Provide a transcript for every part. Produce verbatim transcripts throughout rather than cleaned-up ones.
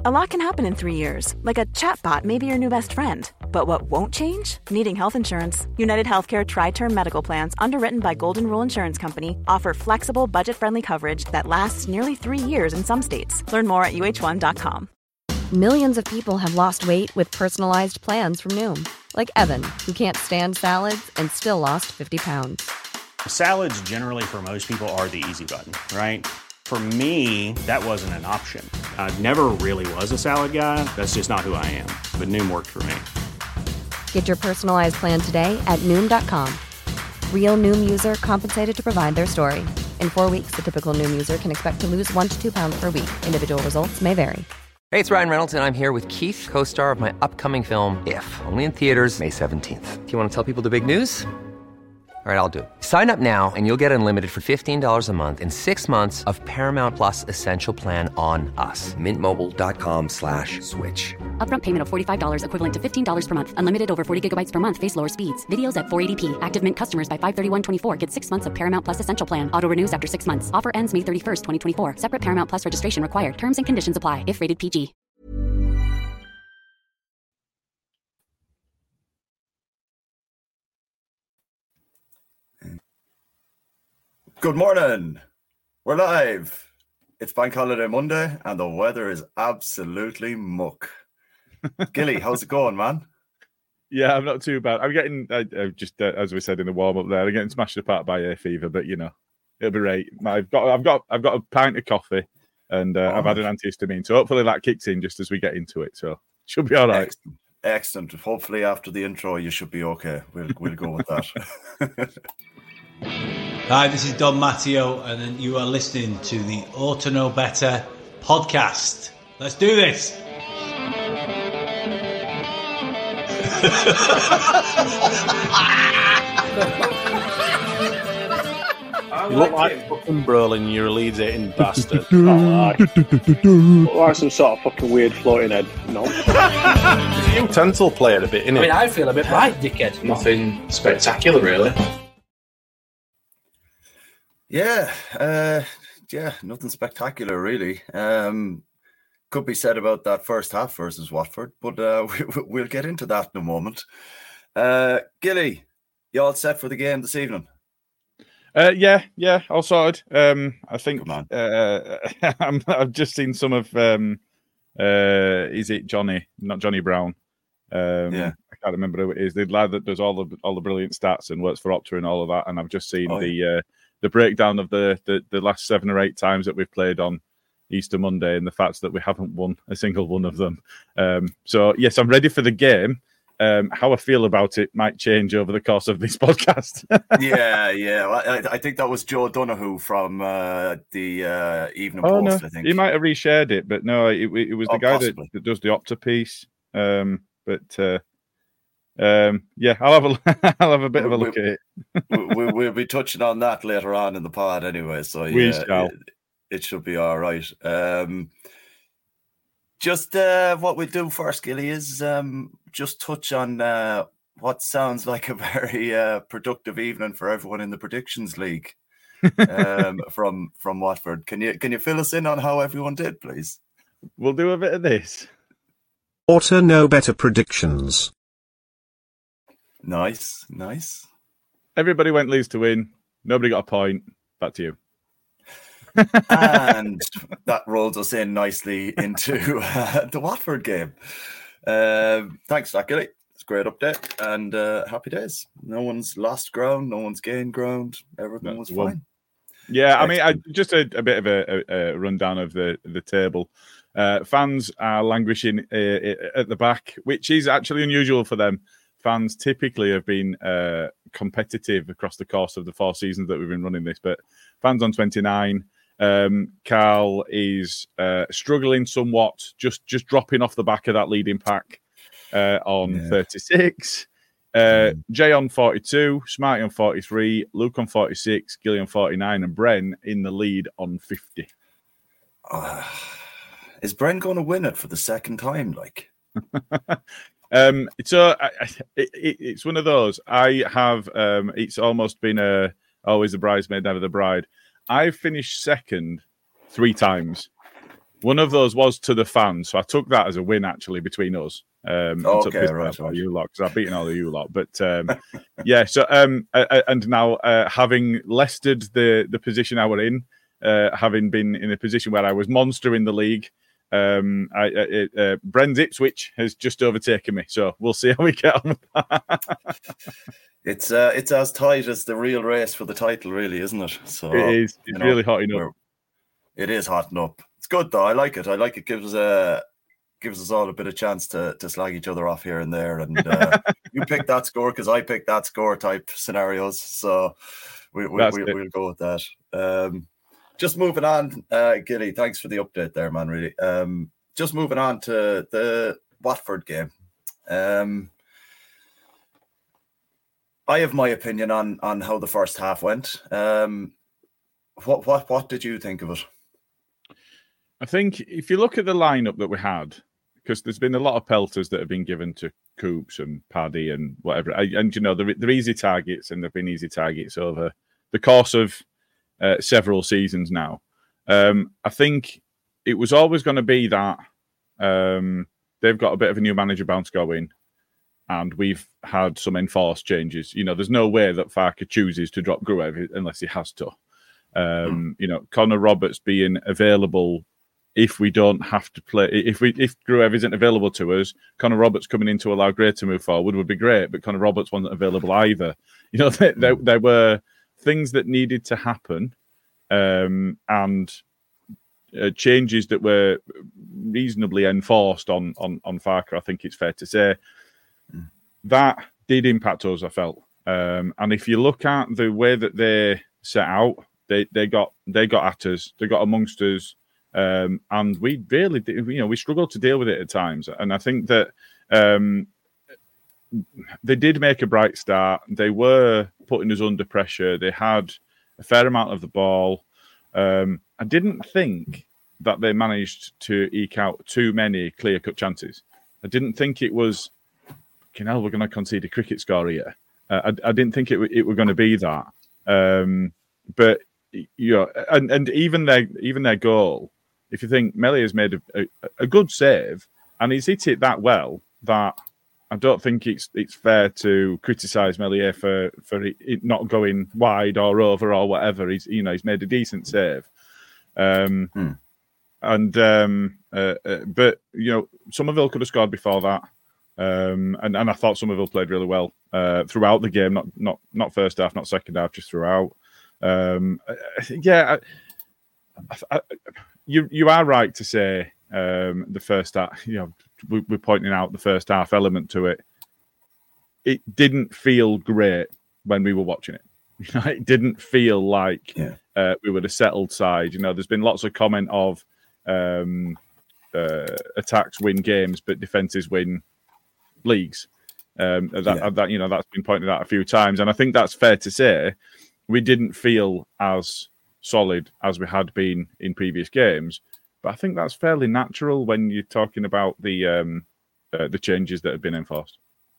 A lot can happen in three years, like a chatbot may be your new best friend. But what won't change? Needing health insurance. United Healthcare Tri-Term Medical Plans, underwritten by Golden Rule Insurance Company, offer flexible, budget-friendly coverage that lasts nearly three years in some states. Learn more at U H one dot com. Millions of people have lost weight with personalized plans from Noom. Like Evan, who can't stand salads and still lost fifty pounds. Salads generally for most people are the easy button, right? For me, that wasn't an option. I never really was a salad guy. That's just not who I am. But Noom worked for me. Get your personalized plan today at Noom dot com. Real Noom user compensated to provide their story. In four weeks, the typical Noom user can expect to lose one to two pounds per week. Individual results may vary. Hey, it's Ryan Reynolds, and I'm here with Keith, co-star of my upcoming film, If, only in theaters May seventeenth. Do you want to tell people the big news? All right, I'll do it. Sign up now and you'll get unlimited for fifteen dollars a month and six months of Paramount Plus Essential Plan on us. Mint Mobile dot com slash switch. Upfront payment of forty-five dollars equivalent to fifteen dollars per month. Unlimited over forty gigabytes per month. Face lower speeds. Videos at four eighty p. Active Mint customers by five thirty-one twenty-four get six months of Paramount Plus Essential Plan. Auto renews after six months. Offer ends May thirty-first, twenty twenty-four. Separate Paramount Plus registration required. Terms and conditions apply if rated P G. Good morning. We're live. It's Bank Holiday Monday and the weather is absolutely muck. Gilly, how's it going, man? Yeah, I'm not too bad. I'm getting, I, I just uh, as we said in the warm up there, I'm getting smashed apart by hay fever, but you know, it'll be right. I've got, I've got, I've got a pint of coffee, and uh, oh. I've had an antihistamine, so hopefully that kicks in just as we get into it. So should be all right. Excellent. Excellent. Hopefully after the intro, you should be okay. We'll we'll go with that. Hi, this is Don Matteo, and you are listening to the Ought to Know Better podcast. Let's do this. You look like fucking Brolin, you're a Leeds eating bastard. Oh, look like some sort of fucking weird floating head. No. You tensile play it a bit, innit? I mean, I feel a bit right, dickhead. Nothing spectacular, really. Yeah, uh, yeah, nothing spectacular, really. Um, could be said about that first half versus Watford, but uh, we, we'll get into that in a moment. Uh, Gilly, you all set for the game this evening? Uh, yeah, yeah, all sorted. Um, I think uh, I'm, I've just seen some of. Um, uh, is it Johnny? Not Johnny Brown. Um, yeah, I can't remember who it is. The lad that does all the all the brilliant stats and works for Opta and all of that. And I've just seen oh, the. Yeah. Uh, The breakdown of the, the, the last seven or eight times that we've played on Easter Monday and the fact that we haven't won a single one of them. Um, so, yes, I'm ready for the game. Um, how I feel about it might change over the course of this podcast. yeah, yeah. I, I think that was Joe Donoghue from uh, the uh, Evening oh, Post, no. I think. He might have reshared it, but no, it, it was the oh, guy that, that does the Opta piece. Um, but... Uh, Um, yeah, I'll have a I'll have a bit of a look we, at it. we, we'll be touching on that later on in the pod, anyway. So yeah, we shall. It, it should be all right. Um, just uh, what we'll do first, Gilly, is um, just touch on uh, what sounds like a very uh, productive evening for everyone in the Predictions League um, from from Watford. Can you can you fill us in on how everyone did, please? We'll do a bit of this. Ought to Know Better predictions. Nice, nice. Everybody went Leeds to win. Nobody got a point. Back to you. And that rolls us in nicely into uh, the Watford game. Uh, thanks, Zachary. It's a great update and uh, happy days. No one's lost ground. No one's gained ground. Everything was fine. Yeah, I mean, I, just a, a bit of a, a, a rundown of the, the table. Uh, fans are languishing uh, at the back, which is actually unusual for them. Fans typically have been uh, competitive across the course of the four seasons that we've been running this, but fans on twenty-nine. Um, Carl is uh, struggling somewhat, just just dropping off the back of that leading pack uh, on yeah. thirty-six. Uh, mm. Jay on forty-two, Smarty on forty-three, Luke on forty-six, Gilly on forty-nine, and Bren in the lead on fifty. Uh, is Bren going to win it for the second time? Like. Um, so I, it, it, it's one of those. I have. Um, it's almost been a always the bridesmaid, never the bride. I've finished second three times. One of those was to the fans, so I took that as a win actually between us. Um, oh, and took okay, right, right. You lot because I've beaten all of you lot. But um, yeah, so um, uh, and now uh, having Leicester'd the the position I were in, uh, having been in a position where I was monster in the league, um, I, uh, uh, Brent's Ipswich has just overtaken me. So we'll see how we get on with that. It's uh, it's as tight as the real race for the title, really, isn't it? So it is. It's know, really hotting up. It is hotting up. It's good though. I like it. I like it. Gives a. Gives us all a bit of chance to to slag each other off here and there. And uh, you pick that score because I picked that score type scenarios. So we, we, we, we'll go with that. Um, just moving on, uh, Gilly, thanks for the update there, man, really. Um, just moving on to the Watford game. Um, I have my opinion on on how the first half went. Um, what what what did you think of it? I think if you look at the lineup that we had, because there's been a lot of pelters that have been given to Coops and Paddy and whatever. And, you know, they're, they're easy targets and they've been easy targets over the course of uh, several seasons now. Um, I think it was always going to be that um, they've got a bit of a new manager bound to go in and we've had some enforced changes. You know, there's no way that Farke chooses to drop Gruev unless he has to. Um, mm. You know, Connor Roberts being available if we don't have to play, if we if Gruev isn't available to us, Connor Roberts coming in to allow Gray to move forward would be great, but Connor Roberts wasn't available either. You know, there, there, there were things that needed to happen um, and uh, changes that were reasonably enforced on, on, on Farke, I think it's fair to say. Mm. That did impact us, I felt. Um, and if you look at the way that they set out, they, they got they got at us, they got amongst us, Um, and we really, you know, we struggled to deal with it at times. And I think that um, they did make a bright start. They were putting us under pressure. They had a fair amount of the ball. Um, I didn't think that they managed to eke out too many clear-cut chances. I didn't think it was, you know, we're going to concede a cricket score here. Uh, I, I didn't think it, it were going to be that. Um, but, you know, and, and even their even their goal, if you think Melia's made a, a, a good save and he's hit it that well that I don't think it's it's fair to criticise Melia for for it not going wide or over or whatever. He's you know he's made a decent save, um, hmm. and um, uh, uh, but you know Somerville could have scored before that, um, and and I thought Somerville played really well uh, throughout the game, not not not first half, not second half, just throughout. Um, yeah. I, I, You you are right to say um, the first half. You know, we, we're pointing out the first half element to it. It didn't feel great when we were watching it. You know, it didn't feel like yeah. uh, we were a settled side. You know, there's been lots of comment of um, uh, attacks win games, but defenses win leagues. Um, that, yeah. that you know that's been pointed out a few times, and I think that's fair to say. We didn't feel as solid as we had been in previous games, but I think that's fairly natural when you're talking about the um, uh, the changes that have been enforced.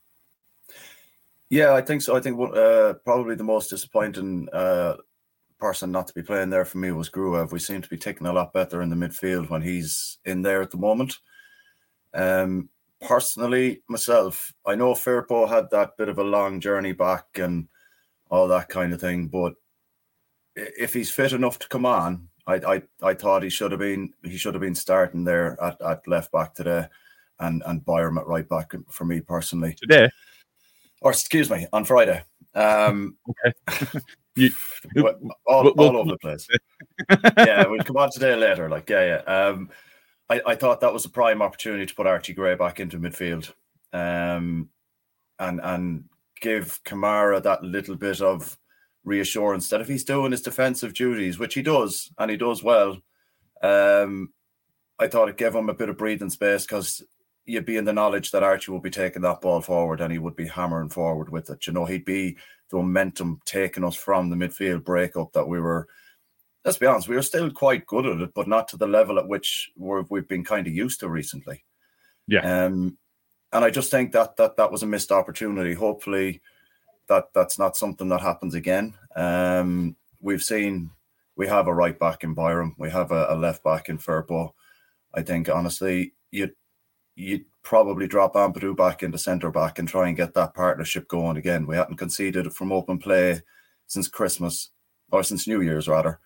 Yeah, I think so. I think uh, probably the most disappointing uh, person not to be playing there for me was Gruev. We seem to be ticking a lot better in the midfield when he's in there at the moment. Um, personally, myself, I know Firpo had that bit of a long journey back and all that kind of thing, but if he's fit enough to come on, I I, I thought he should have been he should have been starting there at, at left back today, and and Byram at right back for me personally today, or excuse me, on Friday. Um, okay, you, all, we'll, all over the place. Yeah, we'll come on today later. Like yeah, yeah. Um, I I thought that was a prime opportunity to put Archie Gray back into midfield, um, and and give Kamara that little bit of reassurance that if he's doing his defensive duties, which he does, and he does well, um, I thought it gave him a bit of breathing space because you'd be in the knowledge that Archie would be taking that ball forward and he would be hammering forward with it. You know, he'd be the momentum taking us from the midfield breakup that we were, let's be honest, we were still quite good at it, but not to the level at which we're, we've been kind of used to recently. Yeah. Um, and I just think that that that was a missed opportunity. Hopefully, that that's not something that happens again. Um, we've seen we have a right back in Byram, we have a, a left back in Firpo. I think, honestly, you'd, you'd probably drop Ampadu back into centre back and try and get that partnership going again. We hadn't conceded from open play since Christmas, or since New Year's rather.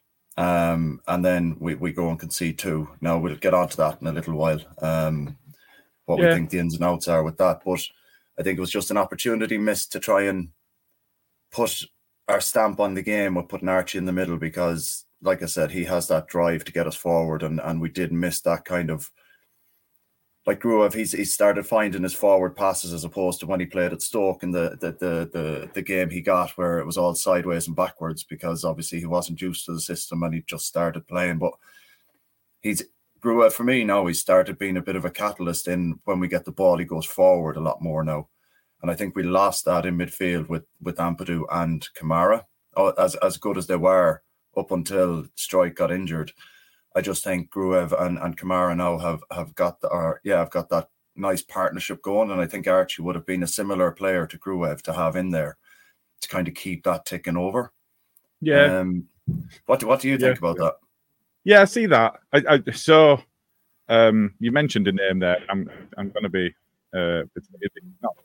Um, and then we, we go and concede two. Now we'll get onto that in a little while. Um, what yeah. we think the ins and outs are with that. But I think it was just an opportunity missed to try and put our stamp on the game with putting Archie in the middle, because, like I said, he has that drive to get us forward, and, and we did miss that kind of, like Gruev, he's he started finding his forward passes as opposed to when he played at Stoke in the the, the the the game he got where it was all sideways and backwards, because obviously he wasn't used to the system and he just started playing. But he's Gruev for me now, he started being a bit of a catalyst in when we get the ball, he goes forward a lot more now. And I think we lost that in midfield with, with Ampadu and Kamara, oh, as, as good as they were up until Struijk got injured. I just think Gruev and, and Kamara now have, have got the, or, yeah, I've got that nice partnership going. And I think Archie would have been a similar player to Gruev to have in there to kind of keep that ticking over. Yeah. Um, what, do, what do you think yeah. about that? Yeah, I see that. I, I, so um, you mentioned a name there. I'm I'm going to be uh, not,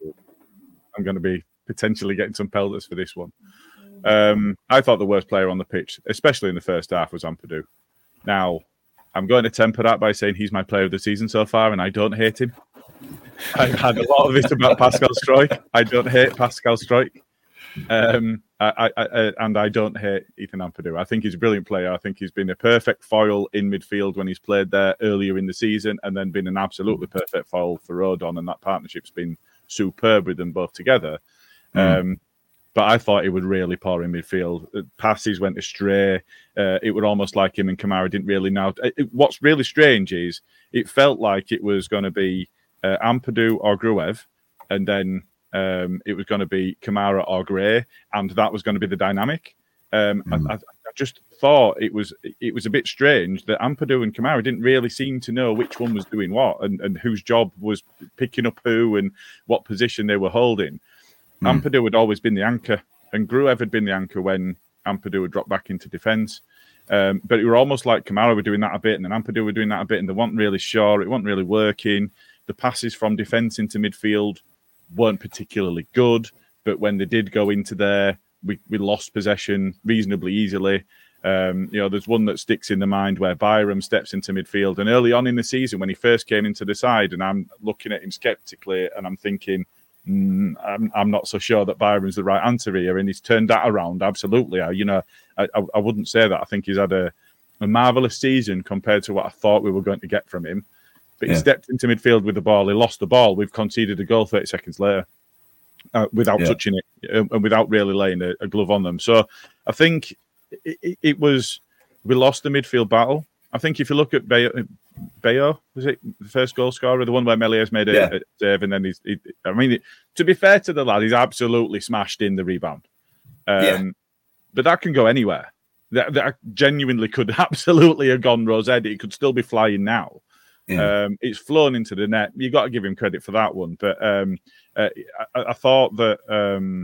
I'm going to be potentially getting some pelters for this one. Um, I thought the worst player on the pitch, especially in the first half, was Ampadu. Now, I'm going to temper that by saying he's my player of the season so far, and I don't hate him. I've had a lot of it about Pascal Struijk. I don't hate Pascal Struijk. Um, I, I, I, and I don't hate Ethan Ampadu. I think he's a brilliant player. I think he's been a perfect foil in midfield when he's played there earlier in the season, and then been an absolutely perfect foil for Rodon, and that partnership's been superb with them both together. Mm. Um, but I thought he would really poor in midfield. Passes went astray. Uh, it was almost like him and Kamara didn't really know. It, what's really strange is it felt like it was going to be uh, Ampadu or Gruev, and then um, it was going to be Kamara or Gray, and that was going to be the dynamic. Um, mm. I, I, I just thought it was it was a bit strange that Ampadu and Kamara didn't really seem to know which one was doing what, and, and whose job was picking up who and what position they were holding. Mm. Ampadu had always been the anchor, and Gruev had been the anchor when Ampadu had dropped back into defence. Um, but it were almost like Kamara were doing that a bit, and then Ampadu were doing that a bit, and they weren't really sure. It wasn't really working. The passes from defence into midfield weren't particularly good, but when they did go into there, we, we lost possession reasonably easily. Um, you know, there's one that sticks in the mind where Byram steps into midfield, and early on in the season when he first came into the side, and I'm looking at him sceptically, and I'm thinking, mm, I'm, I'm not so sure that Byram's the right answer here, and he's turned that around absolutely. I, you know, I, I, I wouldn't say that. I think he's had a, a marvellous season compared to what I thought we were going to get from him. But yeah. he stepped into midfield with the ball. He lost the ball. We've conceded a goal thirty seconds later uh, without yeah. touching it uh, and without really laying a, a glove on them. So I think it, it, it was, we lost the midfield battle. I think if you look at Bayo, Bayo was it the first goal scorer, the one where Melies made a, yeah. a save, and then he's, he, I mean, it, to be fair to the lad, he's absolutely smashed in the rebound. Um, yeah. But that can go anywhere. That, that genuinely could absolutely have gone Rosette. It could still be flying now. Yeah. Um, it's flown into the net. You got to give him credit for that one. But um, uh, I, I thought that um,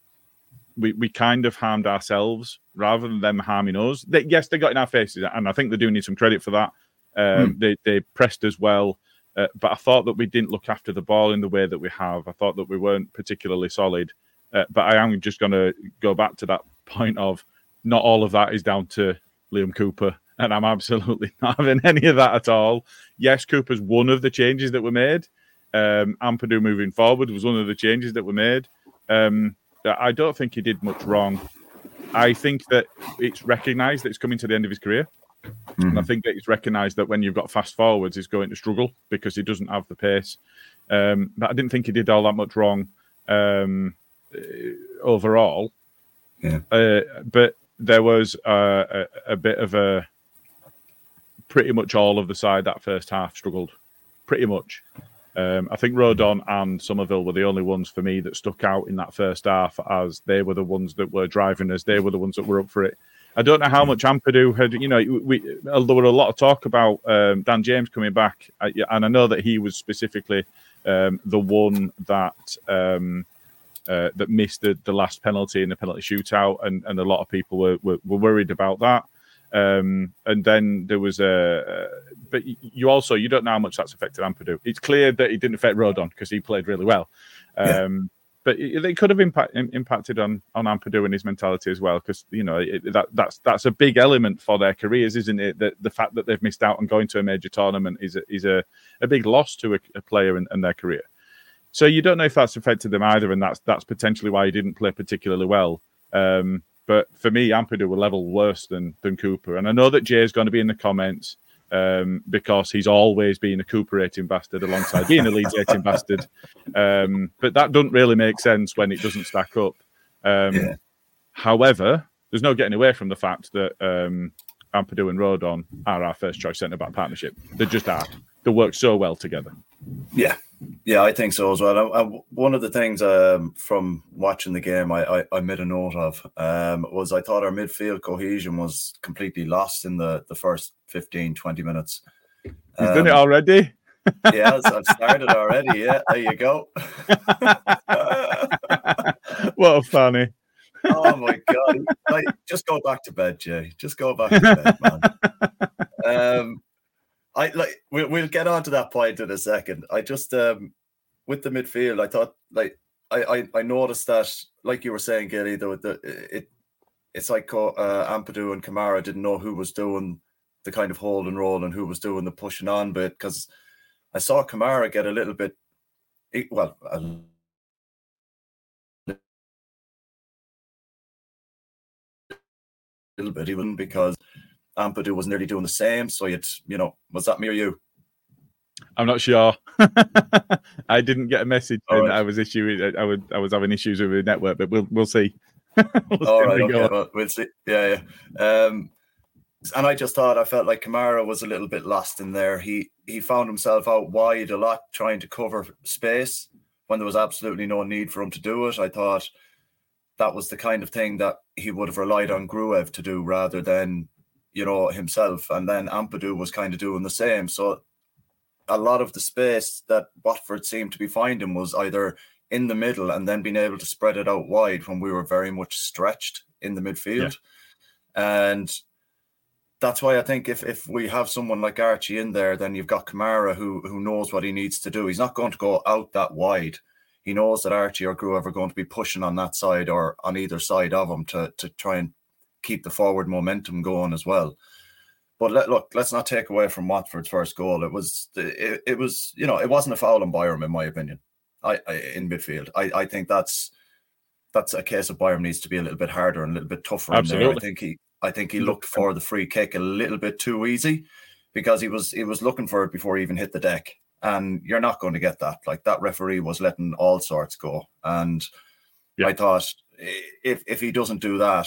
we we kind of harmed ourselves rather than them harming us. They, yes, they got in our faces, and I think they do need some credit for that. Um, mm. They they pressed us well, uh, but I thought that we didn't look after the ball in the way that we have. I thought that we weren't particularly solid. Uh, but I am just going to go back to that point of not all of that is down to Liam Cooper. And I'm absolutely not having any of that at all. Yes, Cooper's one of the changes that were made. Um, Ampadu moving forward was one of the changes that were made. Um, I don't think he did much wrong. I think that it's recognised that it's coming to the end of his career. Mm-hmm. And I think that it's recognised that when you've got fast forwards, he's going to struggle because he doesn't have the pace. Um, but I didn't think he did all that much wrong um, overall. Yeah. Uh, but there was uh, a, a bit of a... Pretty much all of the side that first half struggled. Pretty much. Um, I think Rodon and Somerville were the only ones for me that stuck out in that first half, as they were the ones that were driving us. They were the ones that were up for it. I don't know how much Ampadu had, you know, we, there were a lot of talk about um, Dan James coming back. And I know that he was specifically um, the one that um, uh, that missed the, the last penalty in the penalty shootout. And, and a lot of people were, were, were worried about that. Um, and then there was a, uh, but you also you don't know how much that's affected Ampadu. It's clear that it didn't affect Rodon because he played really well. Um, yeah. But it, it could have impact, impacted on on Ampadu and his mentality as well, because you know it, that that's that's a big element for their careers, isn't it? That the fact that they've missed out on going to a major tournament is a, is a, a big loss to a, a player and, and their career. So you don't know if that's affected them either, and that's that's potentially why he didn't play particularly well. Um, but for me, Ampadu were level worse than than Cooper, and I know that Jay's going to be in the comments. Um, because he's always been a Cooper rating bastard alongside being a Leeds rating bastard. Um, but that doesn't really make sense when it doesn't stack up. Um, yeah. However, there's no getting away from the fact that um, Ampadu and Rodon are our first choice centre-back partnership. They just are. They work so well together. Yeah, yeah, I think so as well. I, I, one of the things um, from watching the game I, I, I made a note of um, was I thought our midfield cohesion was completely lost in the, the first fifteen, twenty minutes. He's um, done it already? Yes, I've started already. Yeah, there you go. What funny. Oh, my God. Like, just go back to bed, Jay. Just go back to bed, man. Um, I like we'll we'll get on to that point in a second. I just um with the midfield, I thought like I I, I noticed that, like you were saying, Gilly, though the it it's like uh, Ampadu and Kamara didn't know who was doing the kind of hold and roll and who was doing the pushing on bit, because I saw Kamara get a little bit well a little bit even because Ampadu was nearly doing the same. So you'd, you know, was that me or you? I'm not sure. I didn't get a message saying that I was issuing. I would. I was having issues with the network, but we'll we'll see. we'll All see right, we okay, well, we'll see. Yeah, yeah. Um, and I just thought I felt like Kamara was a little bit lost in there. He he found himself out wide a lot, trying to cover space when there was absolutely no need for him to do it. I thought that was the kind of thing that he would have relied on Gruev to do rather than, you know, himself. And then Ampadu was kind of doing the same. So a lot of the space that Watford seemed to be finding was either in the middle and then being able to spread it out wide when we were very much stretched in the midfield. Yeah. And that's why I think if, if we have someone like Archie in there, then you've got Kamara who who knows what he needs to do. He's not going to go out that wide. He knows that Archie or Gruev are going to be pushing on that side or on either side of him to, to try and keep the forward momentum going as well. But let, look, let's not take away from Watford's first goal. It was, it, it was, you know, it wasn't a foul on Byram, in my opinion. I, I in midfield, I, I think that's that's a case of Byram needs to be a little bit harder and a little bit tougher. Absolutely. In there. I think he, I think he looked for the free kick a little bit too easy because he was he was looking for it before he even hit the deck, and you're not going to get that. Like that referee was letting all sorts go, and yeah. I thought if if he doesn't do that,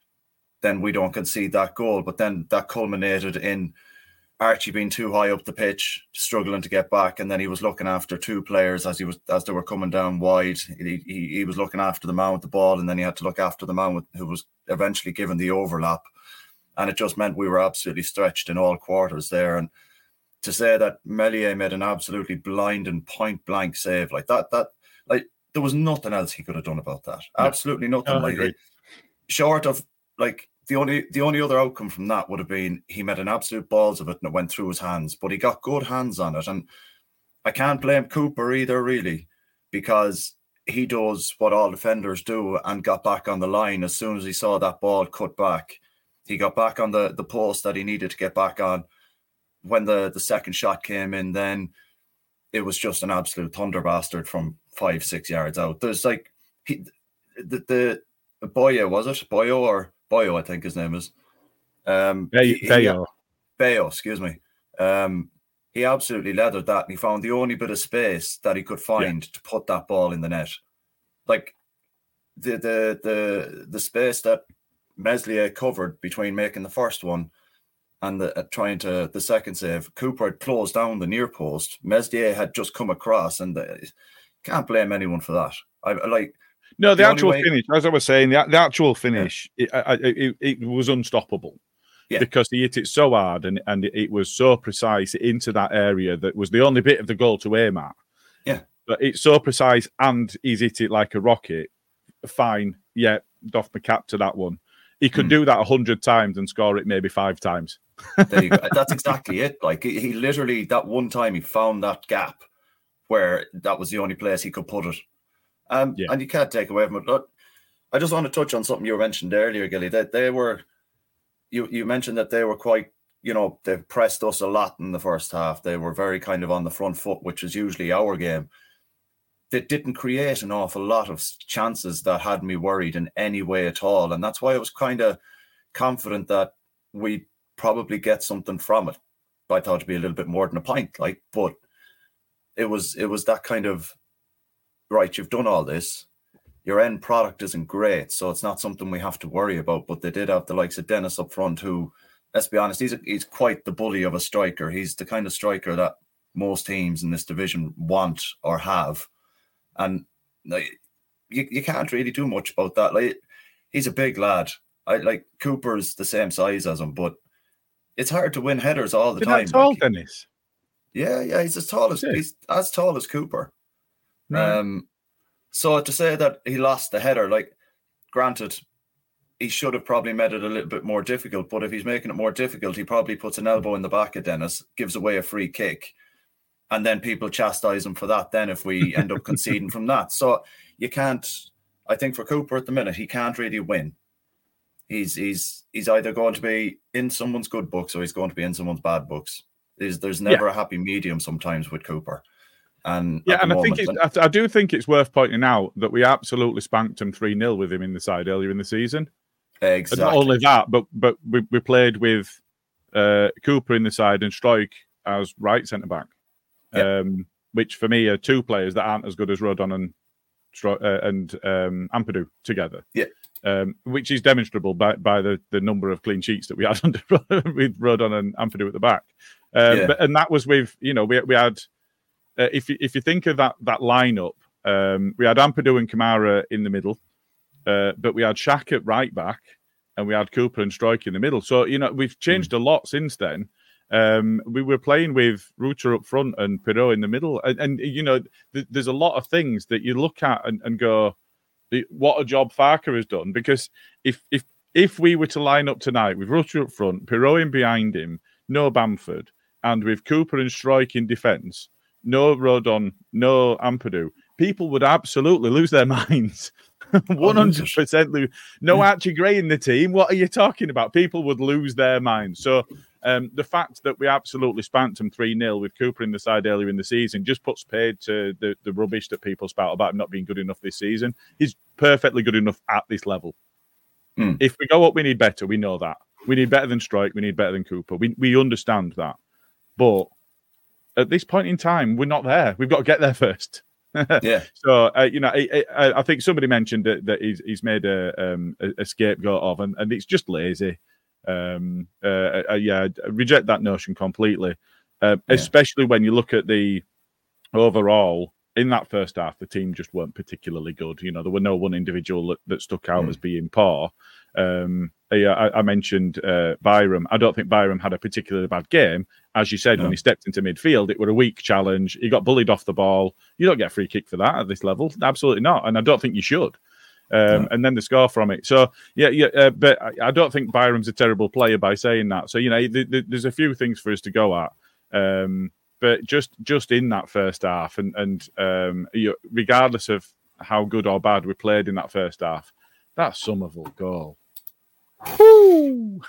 then we don't concede that goal. But then that culminated in Archie being too high up the pitch, struggling to get back, and then he was looking after two players as he was as they were coming down wide. He he, he was looking after the man with the ball, and then he had to look after the man with, who was eventually given the overlap. And it just meant we were absolutely stretched in all quarters there. And to say that Meslier made an absolutely blind and point blank save like that, that like there was nothing else he could have done about that. No. Absolutely nothing. No, like it, short of like. The only the only other outcome from that would have been he made an absolute balls of it and it went through his hands, but he got good hands on it. And I can't blame Cooper either, really, because he does what all defenders do and got back on the line as soon as he saw that ball cut back. He got back on the, the post that he needed to get back on. When the, the second shot came in, then it was just an absolute thunder bastard from five, six yards out. There's like, he, the, the Boyo, was it? Boyo or... Boyo, I think his name is. Um, Bay- he, Bayo. He, Bayo, excuse me. Um, he absolutely leathered that, and he found the only bit of space that he could find yeah. to put that ball in the net. Like the the the the space that Meslier covered between making the first one and the uh, trying to the second save, Cooper had closed down the near post. Meslier had just come across, and the, can't blame anyone for that. I, I like. No, the, the actual way... finish, as I was saying, the, the actual finish, yeah. it, it, it was unstoppable yeah. because he hit it so hard and, and it was so precise into that area that was the only bit of the goal to aim at. Yeah. But it's so precise and he's hit it like a rocket. Fine. Yeah, doff my cap to that one. he could mm. do that a hundred times and score it maybe five times. There you go. That's exactly it. Like he, he literally, that one time he found that gap where that was the only place he could put it. Um, yeah. And you can't take away from it. But I just want to touch on something you mentioned earlier, Gilly, that they were, you, you mentioned that they were quite, you know, they pressed us a lot in the first half. They were very kind of on the front foot, which is usually our game. They didn't create an awful lot of chances that had me worried in any way at all. And that's why I was kind of confident that we'd probably get something from it. I thought it'd be a little bit more than a pint, like, but it was it was that kind of, right, you've done all this. Your end product isn't great, so it's not something we have to worry about. But they did have the likes of Dennis up front who, let's be honest, he's a, he's quite the bully of a striker. He's the kind of striker that most teams in this division want or have. And like, you, you can't really do much about that. Like, he's a big lad. I like Cooper's the same size as him, but it's hard to win headers all the Isn't time. That tall, like, Dennis. Yeah, yeah, he's as tall as yeah. he's as tall as Cooper. Right. Um, so to say that he lost the header, like, granted, he should have probably made it a little bit more difficult. But if he's making it more difficult, he probably puts an elbow in the back of Dennis, gives away a free kick. And then people chastise him for that then if we end up conceding from that. So you can't, I think for Cooper at the minute, he can't really win. He's he's he's either going to be in someone's good books or he's going to be in someone's bad books. There's, there's never yeah. a happy medium sometimes with Cooper. And yeah, and moment, I think it's, I do think it's worth pointing out that we absolutely spanked him three nil with him in the side earlier in the season. Exactly. And not only that, but but we, we played with uh, Cooper in the side and Struijk as right centre-back. Yep. Um, which for me are two players that aren't as good as Rodon and uh, and um, Ampadu together. Yeah, um, which is demonstrable by, by the, the number of clean sheets that we had under with Rodon and Ampadu at the back. Um, yeah. But and that was with you know we we had uh, if you, if you think of that that lineup, um, we had Ampadu and Kamara in the middle, uh, but we had Shaq at right back and we had Cooper and Struijk in the middle. So you know we've changed mm. a lot since then. Um, we were playing with Rutter up front and Pirot in the middle. And, and you know, th- there's a lot of things that you look at and, and go, what a job Farke has done. Because if if if we were to line up tonight with Rutter up front, Pirot in behind him, no Bamford, and with Cooper and Struijk in defence, no Rodon, no Ampadu, people would absolutely lose their minds. one hundred percent lose. No Archie Gray in the team. What are you talking about? People would lose their minds. So um, the fact that we absolutely spanked them three nil with Cooper in the side earlier in the season just puts paid to the, the rubbish that people spout about him not being good enough this season. He's perfectly good enough at this level. Mm. If we go up, we need better. We know that. We need better than Struijk. We need better than Cooper. We we understand that. But at this point in time, we're not there. We've got to get there first. Yeah. So uh, you know, I, I, I think somebody mentioned that, that he's he's made a um, a, a scapegoat of, and, and it's just lazy. Um, uh, uh, yeah, I reject that notion completely. Uh, yeah. Especially when you look at the overall in that first half, the team just weren't particularly good. You know, there were no one individual that, that stuck out mm. as being poor. Um, yeah, I, I mentioned uh, Byram. I don't think Byram had a particularly bad game. As you said, no. when he stepped into midfield, it was a weak challenge. He got bullied off the ball. You don't get a free kick for that at this level. Absolutely not. And I don't think you should. Um, no. And then the score from it. So, yeah, yeah. Uh, but I, I don't think Byram's a terrible player by saying that. So, you know, th- th- there's a few things for us to go at. Um, but just just in that first half, and, and um, you, regardless of how good or bad we played in that first half, that Somerville goal. Woo!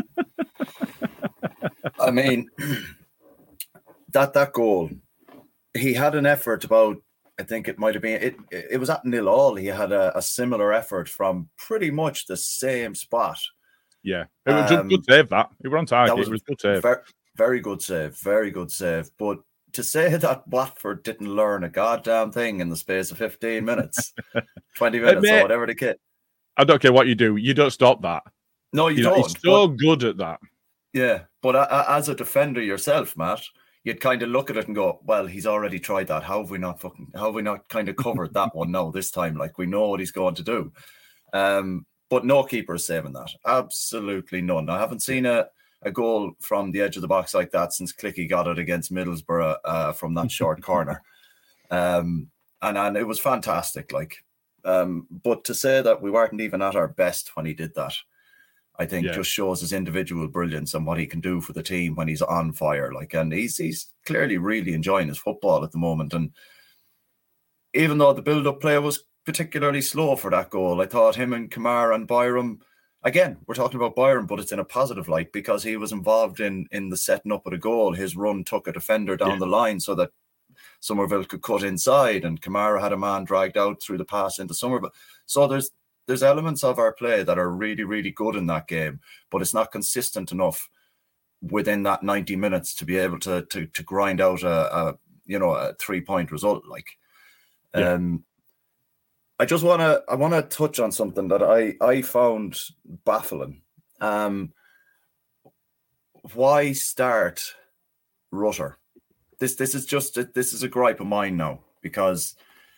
I mean, that that goal, he had an effort about, I think it might have been, it it was at nil all. He had a, a similar effort from pretty much the same spot. Yeah, it was um, a good save that. He was on target. Was it was a good save. Very, very good save, very good save. But to say that Watford didn't learn a goddamn thing in the space of fifteen minutes, twenty minutes hey, mate, or whatever the kit. I don't care what you do. You don't stop that. No, you, you don't. Know, he's so but, good at that. Yeah, but uh, as a defender yourself, Matt, you'd kind of look at it and go, well, he's already tried that. How have we not fucking, how have we not kind of covered that one now this time? Like, we know what he's going to do. Um, but no keeper is saving that. Absolutely none. I haven't seen a, a goal from the edge of the box like that since Clicky got it against Middlesbrough uh, from that short corner. Um, and, and it was fantastic. Like, um, but to say that we weren't even at our best when he did that, I think Yeah. just shows his individual brilliance and what he can do for the team when he's on fire. Like, and he's he's clearly really enjoying his football at the moment. And even though the build-up play was particularly slow for that goal, I thought him and Kamara and Byram, again, we're talking about Byram, but it's in a positive light because he was involved in in the setting up of the goal. His run took a defender down Yeah. the line so that Somerville could cut inside, and Kamara had a man dragged out through the pass into Somerville. So there's there's elements of our play that are really, really good in that game, but it's not consistent enough within that ninety minutes to be able to to, to grind out a, a you know a three point result. Like, Yeah. um, I just want to I want to touch on something that I I found baffling. Um, why start Rutter? This this is just a, this is a gripe of mine now, because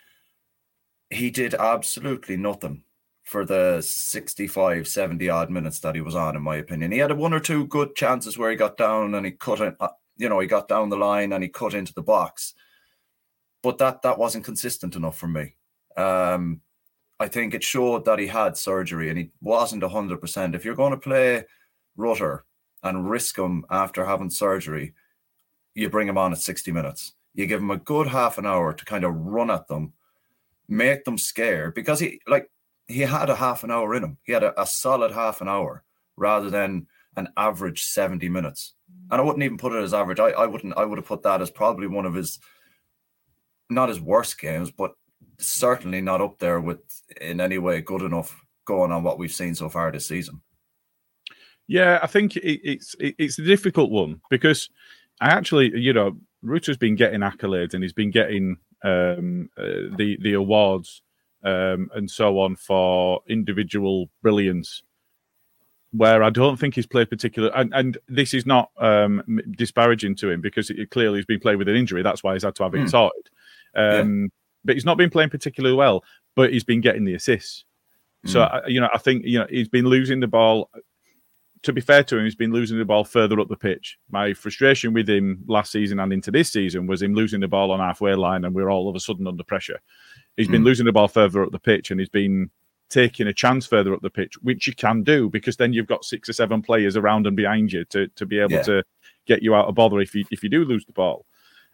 he did absolutely nothing for the sixty-five, seventy odd minutes that he was on, in my opinion. He had one or two good chances where he got down and he cut it, you know, he got down the line and he cut into the box. But that that wasn't consistent enough for me. Um, I think it showed that he had surgery and he wasn't one hundred percent. If you're going to play Rutter and risk him after having surgery, you bring him on at sixty minutes. You give him a good half an hour to kind of run at them, make them scared, because he like he had a half an hour in him. He had a, a solid half an hour rather than an average seventy minutes. And I wouldn't even put it as average. I, I wouldn't. I would have put that as probably one of his, not his worst games, but certainly not up there with in any way good enough going on what we've seen so far this season. Yeah, I think it, it's it, it's a difficult one because I actually, you know, Rutter's been getting accolades and he's been getting um, uh, the the awards um, and so on for individual brilliance, where I don't think he's played particular. And, and this is not um, disparaging to him because it, clearly he's been playing with an injury. That's why he's had to have it Mm. sorted. Um, Yeah. But he's not been playing particularly well. But he's been getting the assists. So Mm. I, you know, I think you know he's been losing the ball. To be fair to him, he's been losing the ball further up the pitch. My frustration with him last season and into this season was him losing the ball on halfway line, and we're all of a sudden under pressure. He's been Mm. losing the ball further up the pitch, and he's been taking a chance further up the pitch, which you can do because then you've got six or seven players around and behind you to to be able Yeah. to get you out of bother if you if you do lose the ball.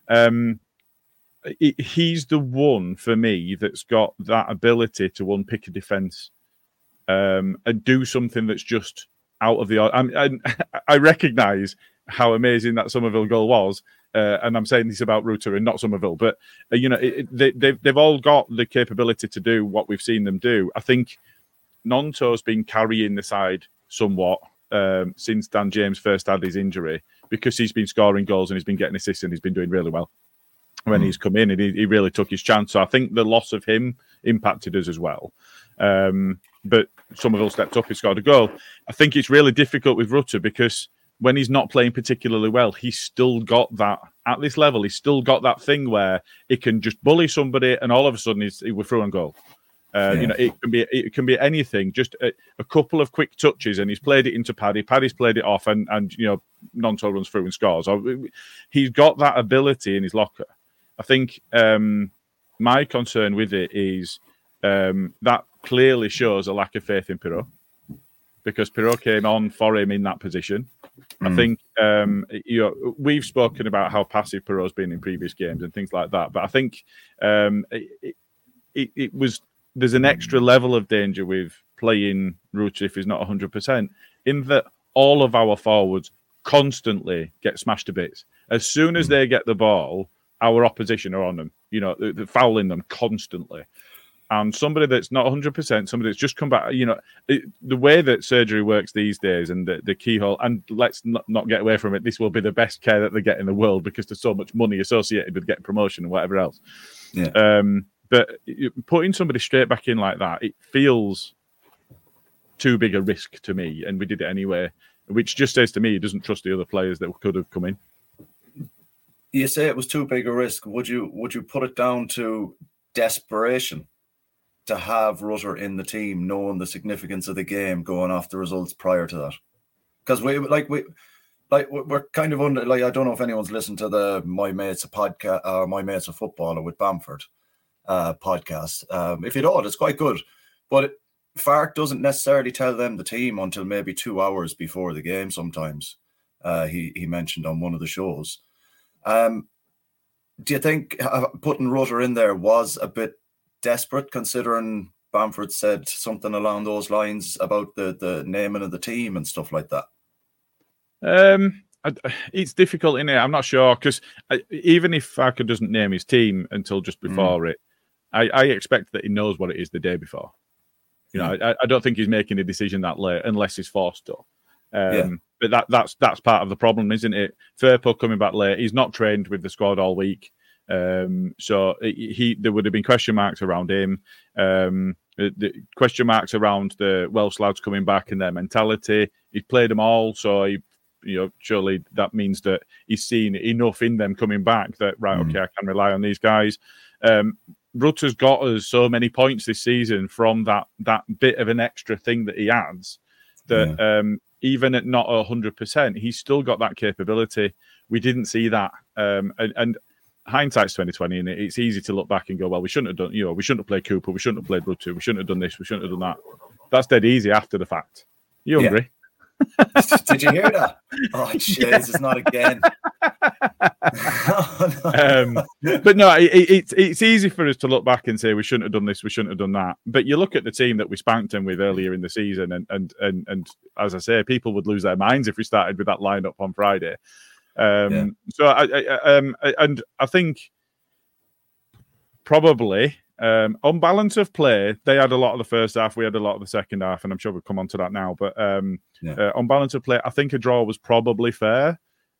Um, it, he's the one for me that's got that ability to unpick a defence um, and do something that's just out of the. I'm, I'm, I recognise how amazing that Somerville goal was, uh, and I'm saying this about Rutter and not Somerville, but uh, you know it, it, they, they've they've all got the capability to do what we've seen them do. I think Nonto's been carrying the side somewhat um, since Dan James first had his injury because he's been scoring goals and he's been getting assists and he's been doing really well when Mm. he's come in, and he, he really took his chance. So I think the loss of him impacted us as well. Um, but Somerville stepped up, he scored a goal. I think it's really difficult with Rutter because when he's not playing particularly well, he's still got that, at this level, he's still got that thing where he can just bully somebody and all of a sudden he's, he we're through on goal. Uh, Yeah. You know, it can be it can be anything, just a, a couple of quick touches and he's played it into Paddy, Paddy's played it off and, and you know, Nonto runs through and scores. He's got that ability in his locker. I think um, my concern with it is um, that clearly shows a lack of faith in Pirot because Pirot came on for him in that position. I Mm. think um, you know we've spoken about how passive Pirot's been in previous games and things like that, but I think um, it, it, it was there's an extra level of danger with playing Rutter if he's not one hundred percent in that all of our forwards constantly get smashed to bits. As soon as they get the ball, our opposition are on them, you know, they're fouling them constantly. And somebody that's not one hundred percent, somebody that's just come back, you know, it, the way that surgery works these days and the, the keyhole, and let's not, not get away from it, this will be the best care that they get in the world because there's so much money associated with getting promotion and whatever else. Yeah. Um, but putting somebody straight back in like that, it feels too big a risk to me. And we did it anyway, which just says to me he doesn't trust the other players that could have come in. You say it was too big a risk. Would you would you put it down to desperation to have Rutter in the team, knowing the significance of the game, going off the results prior to that? Because we like we like we're kind of under like I don't know if anyone's listened to the My Mates a podcast or My Mates a Footballer with Bamford uh, podcast. Um, if you don't, it's quite good. But Farke doesn't necessarily tell them the team until maybe two hours before the game sometimes. Uh, he, he mentioned on one of the shows. Um, do you think uh, putting Rutter in there was a bit desperate, considering Bamford said something along those lines about the, the naming of the team and stuff like that? Um, it's difficult, innit? I'm not sure, because even if Farke doesn't name his team until just before mm. it, I, I expect that he knows what it is the day before. You know, I, I don't think he's making a decision that late unless he's forced to. Um, yeah. But that that's that's part of the problem, isn't it? Firpo coming back late. He's not trained with the squad all week, um, so he there would have been question marks around him. Um, the, the question marks around the Welsh lads coming back and their mentality. He's played them all, so he, you know, surely that means that he's seen enough in them coming back that right, mm. okay, I can rely on these guys. Um, Rutter's got us so many points this season from that that bit of an extra thing that he adds that yeah. um, even at not one hundred percent, he's still got that capability. We didn't see that. Um, and, and hindsight's twenty twenty, and it's easy to look back and go, well, we shouldn't have done, you know, we shouldn't have played Cooper, we shouldn't have played Rutter, we shouldn't have done this, we shouldn't have done that. That's dead easy after the fact. You hungry? Yeah. Did you hear that? Oh, Jesus, yeah. Not again. oh, no. um, but no, it, it, it's it's easy for us to look back and say we shouldn't have done this, we shouldn't have done that. But you look at the team that we spanked him with earlier in the season, and and and, and as I say, people would lose their minds if we started with that lineup on Friday. Um, yeah. So, I, I, um, and I think probably. Um, on balance of play, they had a lot of the first half, we had a lot of the second half, and I'm sure we'll come on to that now. But um, yeah. uh, on balance of play, I think a draw was probably fair.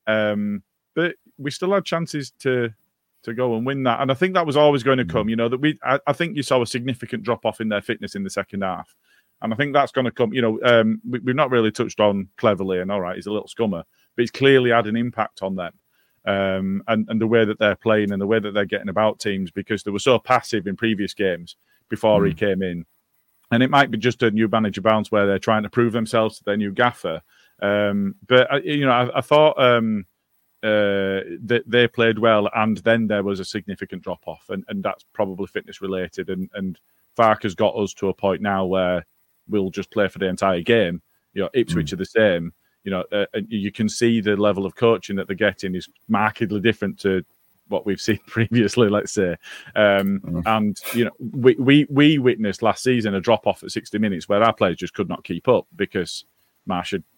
Um, but we still had chances to to go and win that. And I think that was always going to come. You know, that we I, I think you saw a significant drop-off in their fitness in the second half. And I think that's going to come. You know, um, we, we've not really touched on Cleverley, and all right, he's a little scummer, but he's clearly had an impact on them. Um, and, and the way that they're playing and the way that they're getting about teams, because they were so passive in previous games before mm. he came in. And it might be just a new manager bounce where they're trying to prove themselves to their new gaffer. Um, but, you know, I, I thought um, uh, that they played well, and then there was a significant drop-off, and, and that's probably fitness-related. And, and Farke has got us to a point now where we'll just play for the entire game. You know, Ipswich mm. are the same. You know, uh, you can see the level of coaching that they're getting is markedly different to what we've seen previously, let's say. Um, mm. And, you know, we, we we witnessed last season a drop-off at sixty minutes where our players just could not keep up because Marsh had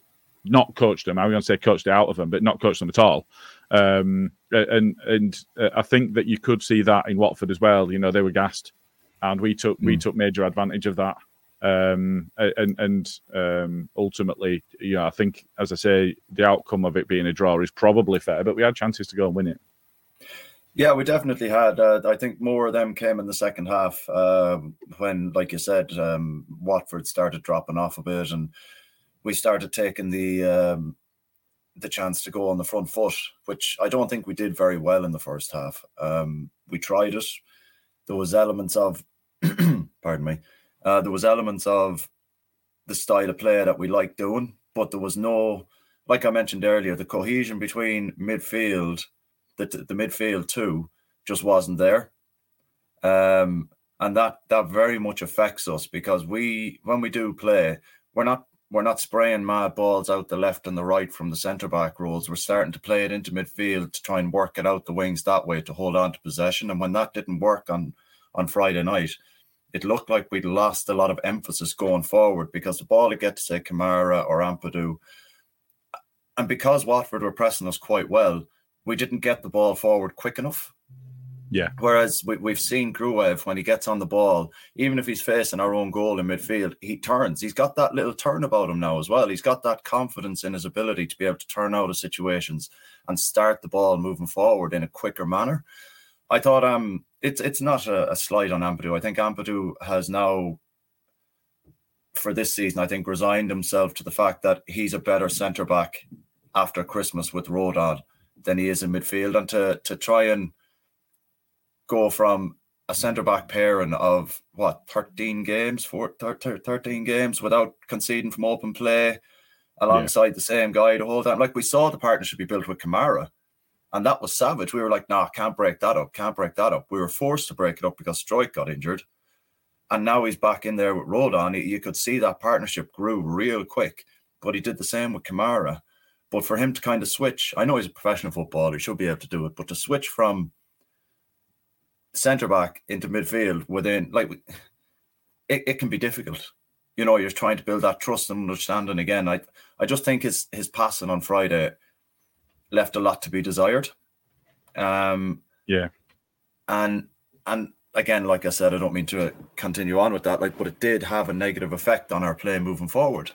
not coached them. I was going to say coached it out of them, but not coached them at all. Um, and and uh, I think that you could see that in Watford as well. You know, they were gassed, and we took mm. we took major advantage of that. Um, and and um, ultimately, you know, I think, as I say, the outcome of it being a draw is probably fair, but we had chances to go and win it. Yeah, we definitely had. Uh, I think more of them came in the second half uh, when, like you said, um, Watford started dropping off a bit, and we started taking the um, the chance to go on the front foot, which I don't think we did very well in the first half. Um, we tried it. There was elements of, pardon me. Uh, there was elements of the style of play that we liked doing, but there was no, like I mentioned earlier, the cohesion between midfield, the the midfield too, just wasn't there. Um, and that that very much affects us, because we, when we do play, we're not we're not spraying mad balls out the left and the right from the centre back roles. We're starting to play it into midfield to try and work it out the wings that way to hold on to possession. And when that didn't work on on Friday night, it looked like we'd lost a lot of emphasis going forward, because the ball would get to, say, Kamara or Ampadu. And because Watford were pressing us quite well, we didn't get the ball forward quick enough. Yeah. Whereas we, we've seen Gruev, when he gets on the ball, even if he's facing our own goal in midfield, he turns. He's got that little turn about him now as well. He's got that confidence in his ability to be able to turn out of situations and start the ball moving forward in a quicker manner. I thought um, it's it's not a, a slight on Ampadu. I think Ampadu has now, for this season, I think resigned himself to the fact that he's a better centre-back after Christmas with Rodon than he is in midfield. And to to try and go from a centre-back pairing of, what, thirteen games, four, thirteen games without conceding from open play alongside yeah. the same guy the whole time. Like, we saw the partnership be built with Kamara, and that was savage. We were like, nah, can't break that up, can't break that up. We were forced to break it up because Struijk got injured. and now he's back in there with Rodon. You could see that partnership grew real quick, but he did the same with Kamara. But for him to kind of switch, I know he's a professional footballer, he should be able to do it, but to switch from centre-back into midfield within, like, it, it can be difficult. You know, you're trying to build that trust and understanding again. I I just think his his passing on Friday left a lot to be desired. Um, yeah. And, and again, like I said, I don't mean to continue on with that, like, but it did have a negative effect on our play moving forward.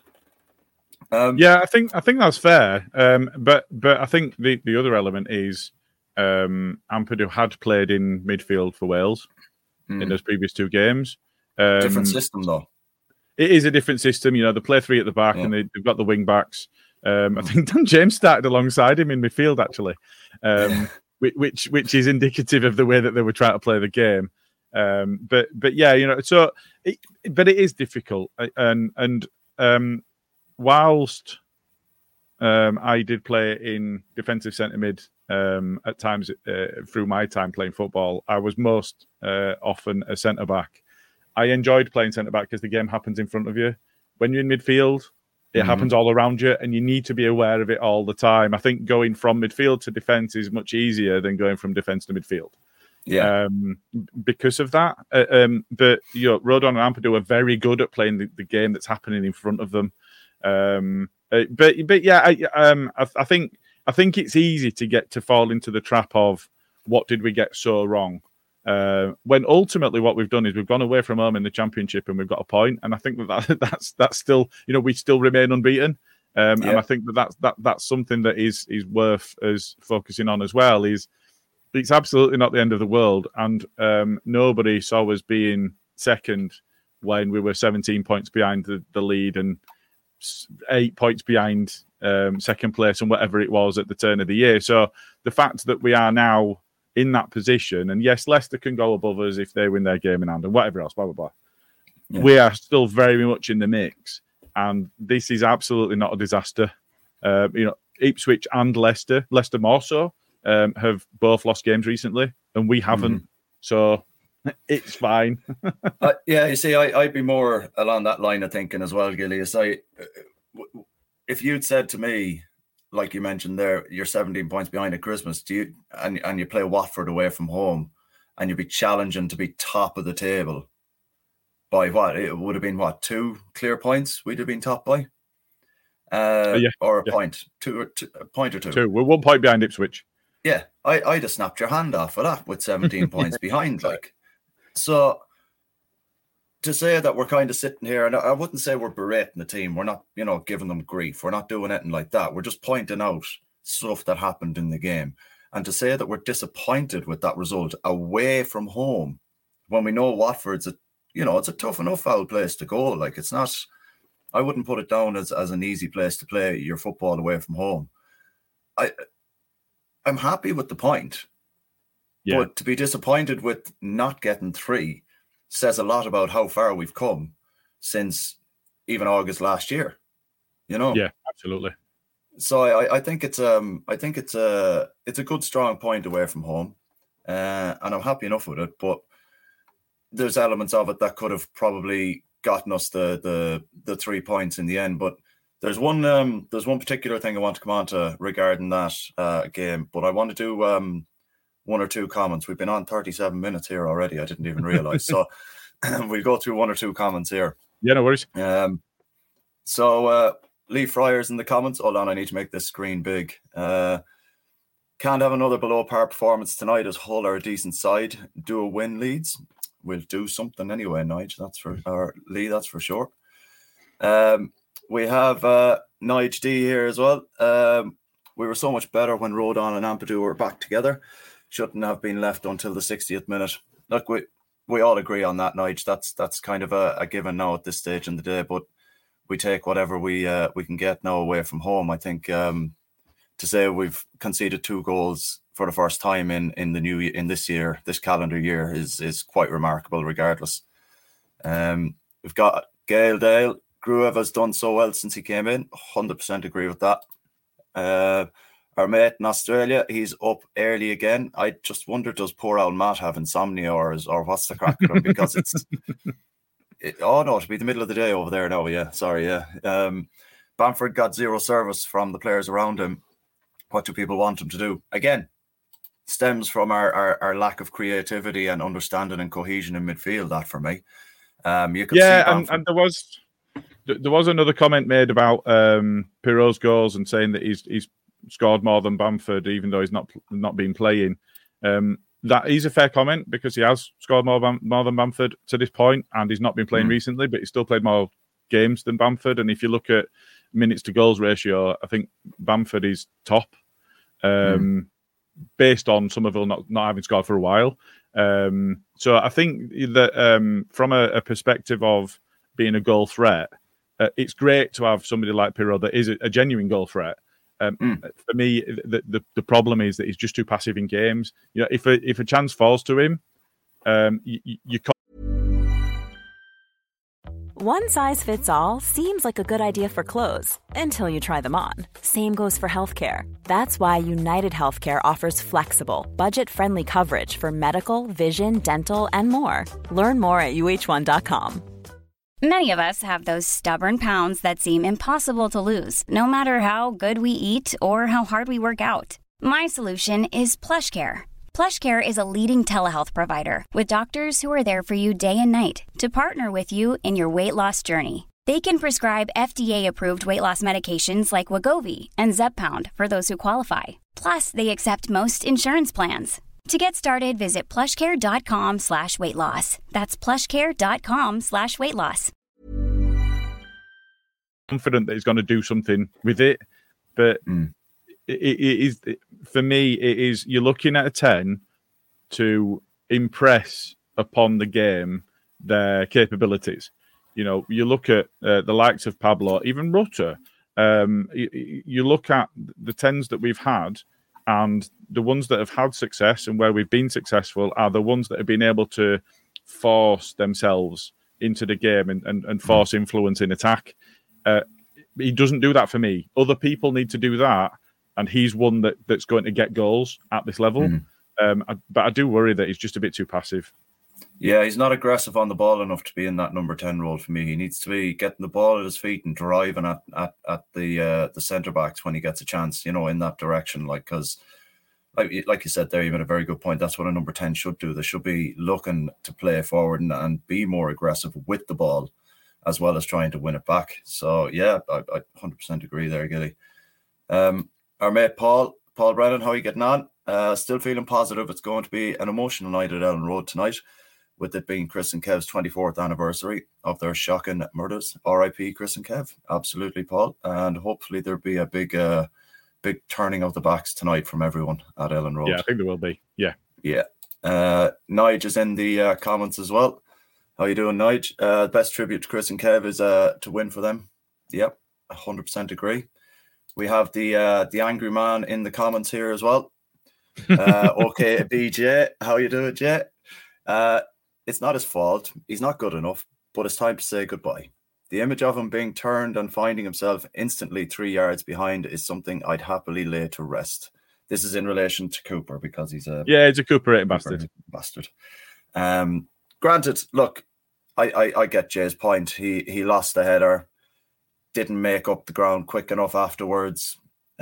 Um, yeah, I think I think that's fair. Um, but but I think the, the other element is um, Ampadu had played in midfield for Wales mm. in those previous two games. Um, different system, though. It is a different system. You know, they play three at the back yeah. and they, they've got the wing backs. Um, I think Dan James started alongside him in midfield, actually, um, which which is indicative of the way that they were trying to play the game. Um, but but yeah, you know, so it, but it is difficult, and and um, whilst um, I did play in defensive centre mid um, at times uh, through my time playing football, I was most uh, often a centre back. I enjoyed playing centre back because the game happens in front of you. When you're in midfield, it mm-hmm. happens all around you, and you need to be aware of it all the time. I think going from midfield to defence is much easier than going from defence to midfield. Yeah, um, because of that. Uh, um, but you know, Rodon and Ampadu are very good at playing the, the game that's happening in front of them. Um, uh, but but yeah, I, um, I, I think I think it's easy to get to fall into the trap of what did we get so wrong. Uh, when ultimately what we've done is we've gone away from home in the Championship and we've got a point, and I think that, that that's that's still, you know, we still remain unbeaten, um, yeah. and I think that that's that that's something that is is worth us focusing on as well. Is it's absolutely not the end of the world, and um, nobody saw us being second when we were seventeen points behind the, the lead and eight points behind um, second place and whatever it was at the turn of the year. So the fact that we are now in that position, and yes, Leicester can go above us if they win their game in hand and whatever else, blah, blah, blah. Yeah. We are still very much in the mix, and this is absolutely not a disaster. Uh, you know, Ipswich and Leicester, Leicester more so, um, have both lost games recently, and we haven't. Mm. So it's fine. uh, yeah, you see, I, I'd be more along that line of thinking as well, Gilly. Is I, if you'd said to me, like you mentioned there, you're seventeen points behind at Christmas, do you, and, and you play Watford away from home, and you'd be challenging to be top of the table by what? It would have been, what, two clear points we'd have been top by? Uh, uh, yeah, or a yeah. point, two or two, a point or two. Two. We're one point behind Ipswich. Yeah, I, I'd have snapped your hand off for that with seventeen points behind. Like, so to say that we're kind of sitting here, and I wouldn't say we're berating the team. We're not, you know, giving them grief. We're not doing anything like that. We're just pointing out stuff that happened in the game. And to say that we're disappointed with that result away from home, when we know Watford's a, you know, it's a tough enough foul place to go. Like, it's not, I wouldn't put it down as, as an easy place to play your football away from home. I, I'm happy with the point. Yeah. But to be disappointed with not getting three says a lot about how far we've come since even August last year, you know? Yeah, absolutely. So I, I think it's um I think it's a it's a good strong point away from home, uh, and I'm happy enough with it. But there's elements of it that could have probably gotten us the the the three points in the end. But there's one um there's one particular thing I want to come on to regarding that uh, game. But I want to do um. one or two comments. We've been on thirty-seven minutes here already. I didn't even realize. So we'll go through one or two comments here. Yeah, no worries. Um, so uh, Lee Fryer's in the comments. Hold on, I need to make this screen big. Uh, can't have another below par performance tonight as Hull are a decent side. Do a win, Leeds. We'll do something anyway, Nige. That's for or Lee. That's for sure. Um, we have uh, Nige D here as well. Um, we were so much better when Rodon and Ampadu were back together. Shouldn't have been left until the sixtieth minute. Look, we we all agree on that, Nige. That's that's kind of a, a given now at this stage in the day. But we take whatever we uh, we can get now away from home. I think um, to say we've conceded two goals for the first time in, in the new in this year, this calendar year, is is quite remarkable. Regardless, um, we've got Gail Dale. Gruev has done so well since he came in. one hundred percent agree with that. Uh, Our mate in Australia, he's up early again. I just wonder, does poor old Matt have insomnia, or is, or what's the crack with him? Because it's it, oh no, it'll be the middle of the day over there now. Yeah, sorry. Yeah, um, Bamford got zero service from the players around him. What do people want him to do? Again, stems from our, our, our lack of creativity and understanding and cohesion in midfield. That for me, um, you could yeah, see and, and there was there was another comment made about um, Piroe's goals and saying that he's he's scored more than Bamford, even though he's not not been playing. Um, that is a fair comment because he has scored more Bam, more than Bamford to this point, and he's not been playing mm. recently, but he's still played more games than Bamford. And if you look at minutes to goals ratio, I think Bamford is top, um, mm. based on Somerville not, not having scored for a while. Um, so I think that um, from a, a perspective of being a goal threat, uh, it's great to have somebody like Piroe that is a, a genuine goal threat. Um, mm. For me, the, the the problem is that he's just too passive in games. You know, if a if a chance falls to him, um, you, you can't. One size fits all seems like a good idea for clothes until you try them on. Same goes for healthcare. That's why United Healthcare offers flexible, budget-friendly coverage for medical, vision, dental, and more. Learn more at U H one dot com. Many of us have those stubborn pounds that seem impossible to lose, no matter how good we eat or how hard we work out. My solution is PlushCare. PlushCare is a leading telehealth provider with doctors who are there for you day and night to partner with you in your weight loss journey. They can prescribe F D A-approved weight loss medications like Wegovy and Zepbound for those who qualify. Plus, they accept most insurance plans. To get started, visit plushcare.com slash weight loss. That's plushcare.com slash weight loss. Confident that he's going to do something with it, but mm. it, it is, for me, it is, you're looking at a ten to impress upon the game their capabilities. You know, you look at uh, the likes of Pablo, even Rutter, um, you, you look at the tens that we've had, and the ones that have had success and where we've been successful are the ones that have been able to force themselves into the game and, and, and force influence in attack. Uh, he doesn't do that for me. Other people need to do that, and he's one that, that's going to get goals at this level. Mm. Um, I, but I do worry that he's just a bit too passive. Yeah, he's not aggressive on the ball enough to be in that number ten role for me. He needs to be getting the ball at his feet and driving at at, at the uh, the centre backs when he gets a chance, you know, in that direction. Like, because, like, like you said there, you made a very good point. That's what a number ten should do. They should be looking to play forward and, and be more aggressive with the ball, as well as trying to win it back. So, yeah, I, I one hundred percent agree there, Gilly. Um, our mate Paul, Paul Brennan, how are you getting on? Uh, still feeling positive. It's going to be an emotional night at Ellen Road tonight, with it being Chris and Kev's twenty-fourth anniversary of their shocking murders. R I P Chris and Kev. Absolutely, Paul. And hopefully there'll be a big uh, big turning of the backs tonight from everyone at Ellen Road. Yeah, I think there will be. Yeah. Yeah. Uh, Nige is in the uh, comments as well. How you doing, Nige? Uh, best tribute to Chris and Kev is uh, to win for them. Yep, one hundred percent agree. We have the uh, the angry man in the comments here as well. Uh, okay, B J. How you doing, Jay? Uh, It's not his fault. He's not good enough, but it's time to say goodbye. The image of him being turned and finding himself instantly three yards behind is something I'd happily lay to rest. This is in relation to Cooper because he's a yeah, he's a Cooper bastard. Bastard. Um, granted, look, I, I I get Jay's point. He he lost the header, didn't make up the ground quick enough afterwards.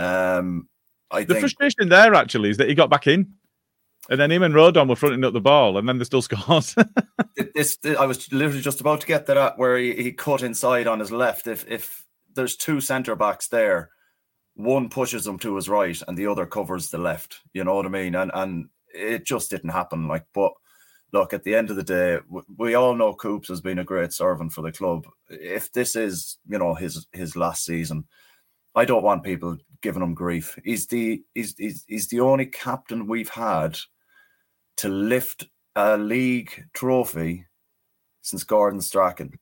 Um, I the think frustration there actually is that he got back in. And then him and Rodon were fronting up the ball, and then they still scores. this, this, I was literally just about to get to that where he, he cut inside on his left. If if there's two centre backs there, one pushes him to his right, and the other covers the left. You know what I mean? And and it just didn't happen. Like, but look, at the end of the day, we, we all know Coops has been a great servant for the club. If this is, you know, his his last season, I don't want people giving him grief. He's the he's he's, he's the only captain we've had to lift a league trophy since Gordon Strachan.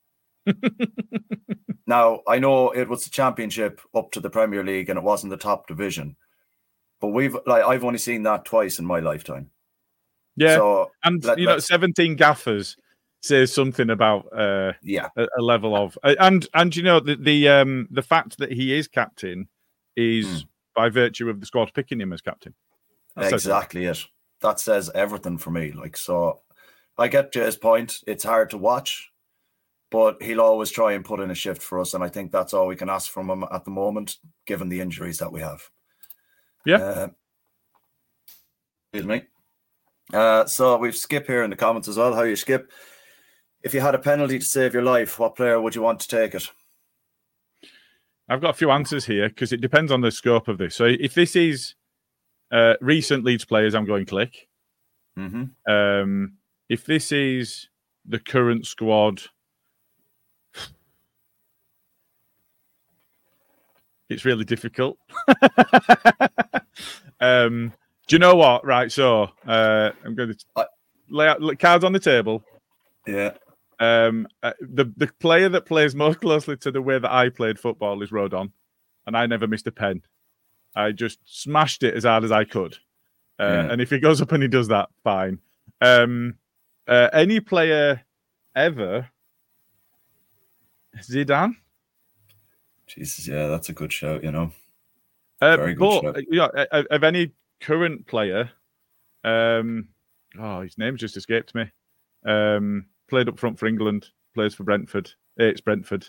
Now, I know it was the championship up to the Premier League and it wasn't the top division, but we've like I've only seen that twice in my lifetime. Yeah, so, and let, you know, seventeen gaffers says something about uh, yeah a, a level of and and you know the the um the fact that he is captain is mm. by virtue of the squad picking him as captain. That's exactly it. That says everything for me. Like, so I get Jay's point. It's hard to watch. but he'll always try and put in a shift for us, and I think that's all we can ask from him at the moment, given the injuries that we have. Yeah. Uh, excuse me. Uh, so we've Skip here in the comments as well. How you, Skip? If you had a penalty to save your life, what player would you want to take it? I've got a few answers here because it depends on the scope of this. So if this is uh, recent Leeds players, I'm going Click. Mm-hmm. Um, if this is the current squad, it's really difficult. um, do you know what? Right, so uh, I'm going to lay out cards on the table. Yeah. Um, uh, the the player that plays most closely to the way that I played football is Rodon, and I never missed a pen. I just smashed it as hard as I could. Uh, Yeah. And if he goes up and he does that, fine. Um, uh, any player ever? Zidane? Jesus, yeah, that's a good shout, you know. Uh, Very good but, shout. uh, you know, of, of any current player, um, oh, his name's just escaped me. Um, played up front for England, plays for Brentford. It's Brentford.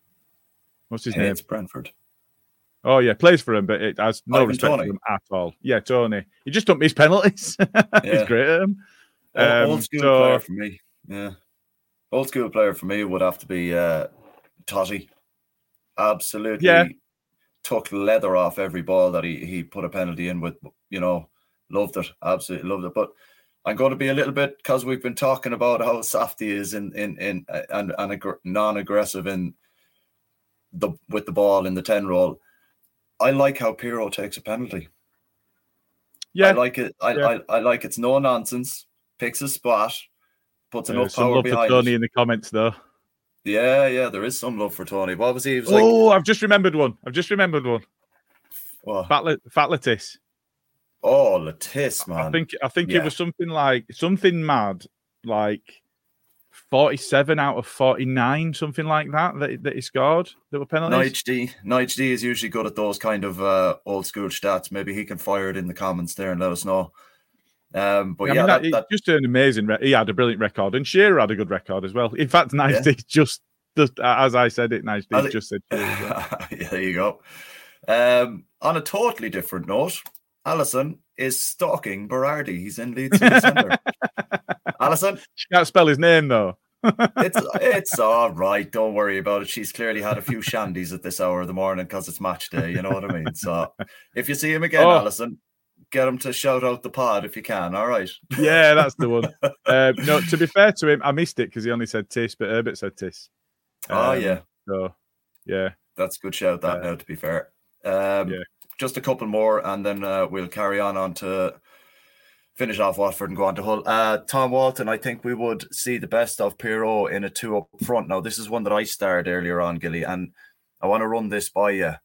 What's his Hey, name? it's Brentford. Oh, yeah, plays for him, but it has no Ivan respect Toney. for him at all. Yeah, Tony. He just don't miss penalties. Yeah. He's great at them. Old, Um, old school so- player for me. Yeah. Old school player for me would have to be uh, Totti. Absolutely Yeah. took leather off every ball that he, he put a penalty in with, you know, loved it. Absolutely loved it. But I'm going to be a little bit, because we've been talking about how soft he is in, in, in and, and aggr- non-aggressive in the with the ball in the ten role. I like how Pirro takes a penalty. Yeah. I like it. I, Yeah. I, I like it's no nonsense. Picks a spot, puts Uh, enough some power love for behind Tony it. in the comments, though. Yeah, yeah, there is some love for Tony. What was he? He was like, Oh, I've just remembered one. I've just remembered one. what? Fat, Le- Fat Lettuce. Oh, Lettuce, man. I think I think Yeah. it was something like something mad, like forty-seven out of forty-nine, something like that, that, that he scored that were penalties. Nige D. Nige D is usually good at those kind of uh, old school stats. Maybe he can fire it in the comments there and let us know. Um, but I yeah, mean, that, that, that, it's just an amazing. Re- he had a brilliant record, and Shearer had a good record as well. In fact, Nice Yeah. D just, just as I said it, Nice D I think- just said. Shearer as well. yeah, there you go. Um, on a totally different note, Allison is stalking Berardi. He's in Leeds City Centre. Allison, She can't spell his name though. it's it's all right. Don't worry about it. She's clearly had a few shandies at this hour of the morning because it's match day. You know what I mean? So if you see him again, Oh. Allison, get him to shout out the pod if you can. All right. Yeah, that's the one. Um, no, to be fair to him, I missed it because he only said Tis, but Herbert said Tis. Oh, Um, yeah. So, yeah. That's a good shout, that Uh, now, to be fair. Um, yeah. Just a couple more, and then uh, we'll carry on, on to finish off Watford and go on to Hull. Uh, Tom Walton, I think we would see the best of Pirro in a two up front. Now, this is one that I started earlier on, Gilly, and I want to run this by you.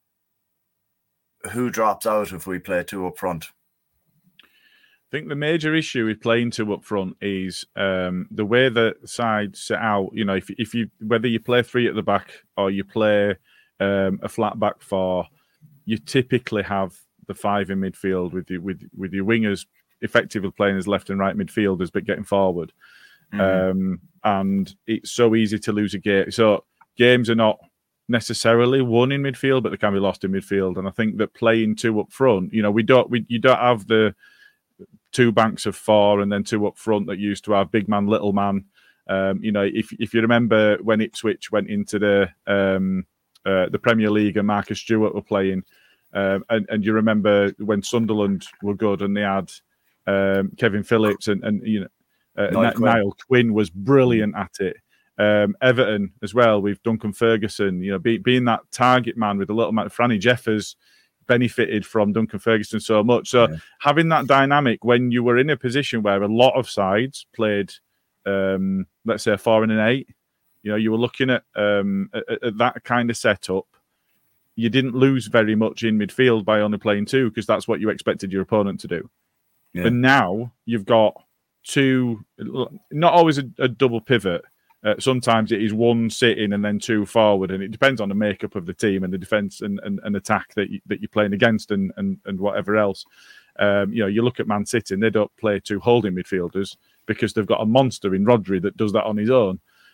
Who drops out if we play two up front? I think the major issue with playing two up front is um, the way the sides set out. You know, if if you whether you play three at the back or you play um, a flat back four, you typically have the five in midfield with you with with your wingers effectively playing as left and right midfielders, but getting forward. Mhm. Um, and it's so easy to lose a game. So games are not necessarily won in midfield, but they can be lost in midfield. And I think that playing two up front, you know, we don't we you don't have the two banks of four and then two up front that used to have big man, little man. Um, you know, if if you remember when Ipswich went into the um, uh, the Premier League and Marcus Stewart were playing, um, and and you remember when Sunderland were good and they had um, Kevin Phillips and and you know uh, Niall Niall, Quinn. Niall Quinn was brilliant at it. Um, Everton as well with Duncan Ferguson, you know, be, being that target man with a little man. Franny Jeffers benefited from Duncan Ferguson so much. So Yeah. having that dynamic when you were in a position where a lot of sides played, um, let's say a four and an eight, you know, you were looking at, um, at, at that kind of setup. You didn't lose very much in midfield by only playing two because that's what you expected your opponent to do. Yeah. But now you've got two, not always a, a double pivot. Uh, sometimes it is one sitting and then two forward, and it depends on the makeup of the team and the defence and, and, and attack that, you, that you're playing against and, and, and whatever else. Um, you know, you look at Man City and they don't play two holding midfielders because they've got a monster in Rodri that does that on his own.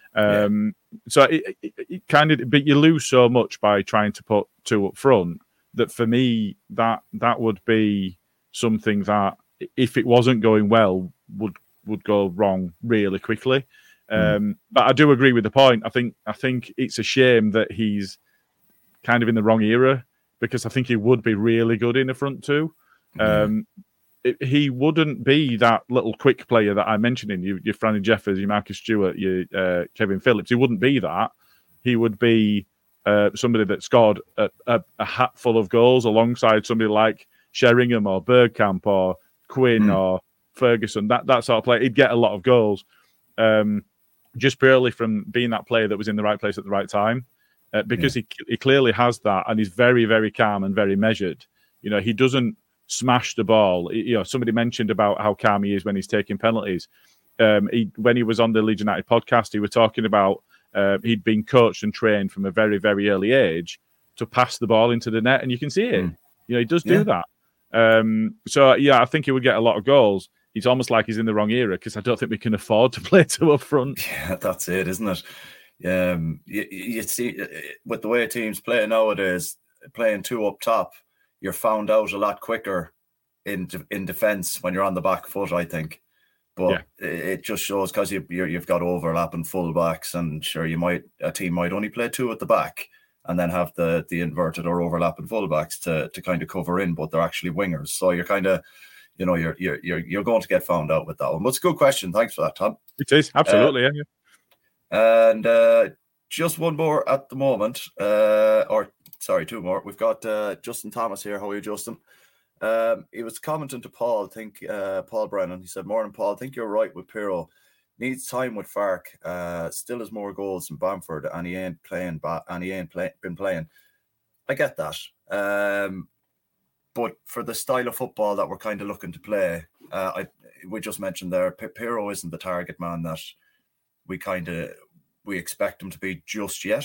Um, yeah. So it, it, it kind of, but you lose so much by trying to put two up front that for me, that that would be something that, if it wasn't going well, would would go wrong really quickly. Mm. Um, but I do agree with the point. I think I think it's a shame that he's kind of in the wrong era, because I think he would be really good in the front two. Mm. Um, it, he wouldn't be that little quick player that I mentioned in you, your Franny Jeffers, your Marcus Stewart, your uh, Kevin Phillips. He wouldn't be that. He would be uh, somebody that scored a, a, a hatful of goals alongside somebody like Sheringham or Bergkamp or Quinn mm. or Ferguson. That that sort of player. He'd get a lot of goals, um, just purely from being that player that was in the right place at the right time. Uh, because yeah. he he clearly has that, and he's very, very calm and very measured. You know, he doesn't smash the ball. You know, somebody mentioned about how calm he is when he's taking penalties. Um, he, when he was on the Leeds United podcast, he was talking about uh, he'd been coached and trained from a very, very early age to pass the ball into the net, and you can see it. Mm. You know, he does do yeah. that. Um, so, yeah, I think he would get a lot of goals. He's almost like he's in the wrong era, because I don't think we can afford to play two up front. Yeah, that's it, isn't it? Um, you, you see, with the way teams play nowadays, playing two up top, you're found out a lot quicker in in defence when you're on the back foot, I think. But yeah. it just shows, because you, you're, you've got overlapping fullbacks, and sure, you might a team might only play two at the back and then have the the inverted or overlapping fullbacks to to kind of cover in, but they're actually wingers. So you're kind of, you know, you're you're you're you're going to get found out with that one. But it's a good question. Thanks for that, Tom. It is absolutely, uh, yeah. And uh, just one more at the moment, uh, or sorry, two more. We've got uh, Justin Thomas here. How are you, Justin? Um, he was commenting to Paul, I think, uh, Paul Brennan. He said, "Morning, Paul. I think you're right with Pirro. Needs time with Farke. Uh, still has more goals than Bamford, and he ain't playing. Ba- and he ain't play- been playing. I get that. Um, but for the style of football that we're kind of looking to play, uh, I we just mentioned there, P- Pirro isn't the target man that we kind of we expect him to be just yet.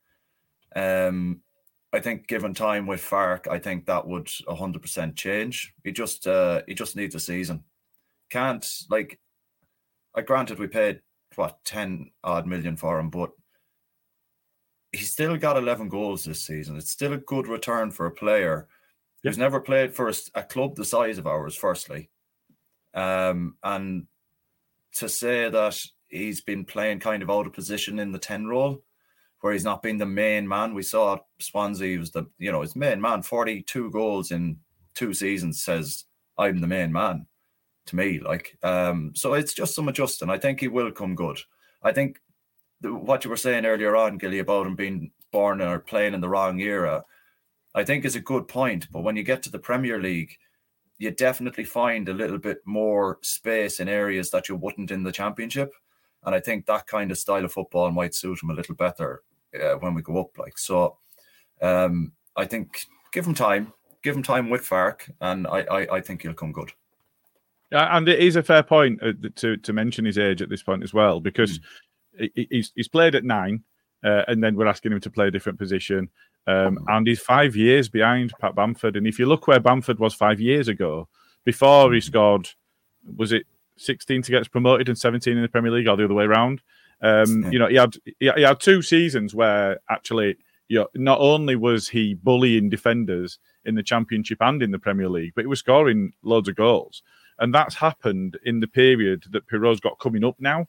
Um, I think given time with Farke, I think that would one hundred percent change. He just uh, he just needs a season. Can't, like, I granted we paid what ten odd million for him, but he's still got eleven goals this season. It's still a good return for a player yeah. who's never played for a, a club the size of ours. Firstly, um, and to say that he's been playing kind of out of position in the ten role, where he's not been the main man. We saw Swansea was the, you know, his main man, forty-two goals in two seasons, says I'm the main man to me. Like, um, so it's just some adjusting. I think he will come good. I think the, what you were saying earlier on, Gilly, about him being born or playing in the wrong era, I think is a good point. But when you get to the Premier League, you definitely find a little bit more space in areas that you wouldn't in the Championship. And I think that kind of style of football might suit him a little better uh, when we go up. Like, so um, I think give him time, give him time with Farke, and I, I, I think he'll come good. Yeah, and it is a fair point uh, to to mention his age at this point as well, because mm. he, he's he's played at nine, uh, and then we're asking him to play a different position, um, mm. and he's five years behind Pat Bamford. And if you look where Bamford was five years ago, before mm. he scored, was it sixteen to get us promoted and seventeen in the Premier League, or the other way around? Um, yeah. You know, he had he had two seasons where actually, you know, not only was he bullying defenders in the Championship and in the Premier League, but he was scoring loads of goals. And that's happened in the period that Pirro's got coming up now.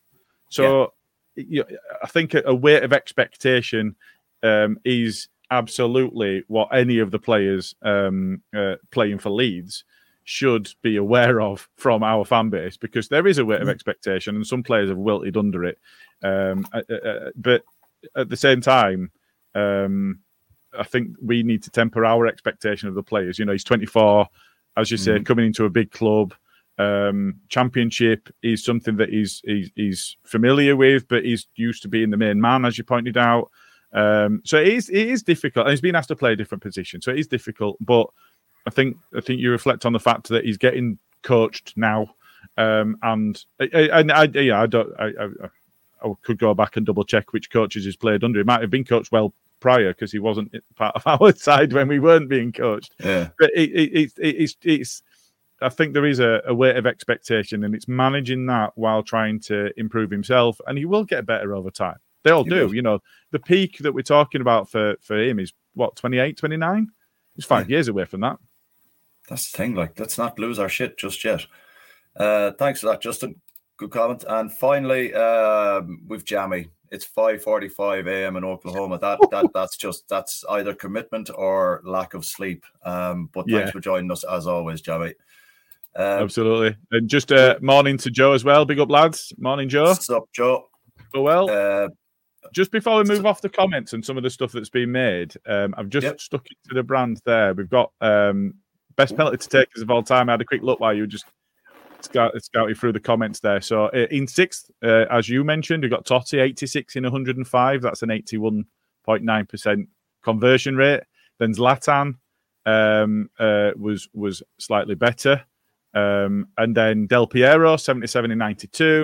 So yeah. you know, I think a weight of expectation um, is absolutely what any of the players um, uh, playing for Leeds should be aware of from our fan base, because there is a weight of expectation and some players have wilted under it. Um, uh, uh, but at the same time, um, I think we need to temper our expectation of the players. You know, he's twenty-four, as you say, mm-hmm. coming into a big club. Um, Championship is something that he's, he's he's familiar with, but he's used to being the main man, as you pointed out. Um, so it is it is difficult, and he's been asked to play a different position, so it is difficult. But I think I think you reflect on the fact that he's getting coached now, um, and and I, yeah, I don't I, I, I could go back and double check which coaches he's played under. He might have been coached well prior, because he wasn't part of our side when we weren't being coached. Yeah. But it, it, it, it's it's I think there is a, a weight of expectation, and it's managing that while trying to improve himself, and he will get better over time. They all he do. Will. You know, the peak that we're talking about for, for him is, what, twenty-eight, twenty-nine? He's five yeah. years away from that. That's the thing. Like, let's not lose our shit just yet. Uh, thanks for that, Justin. Good comment. And finally, um, with Jammy. It's five forty-five a.m. in Oklahoma. That that that's just that's either commitment or lack of sleep. Um, but thanks yeah. for joining us as always, Jamie. Um, Absolutely. And just uh, morning to Joe as well. Big up, lads. Morning, Joe. What's up, Joe? Oh, well. Uh, just before we move off the comments and some of the stuff that's been made, um, I've just yep. stuck it to the brand there. We've got um, best penalty to takers of all time. I had a quick look while you were just Scout, scouting through the comments there. So uh, in sixth, uh, as you mentioned, we've got Totti, eighty-six in one hundred five. That's an eighty-one point nine percent conversion rate. Then Zlatan um, uh, was was slightly better. Um, and then Del Piero, seventy-seven in ninety-two.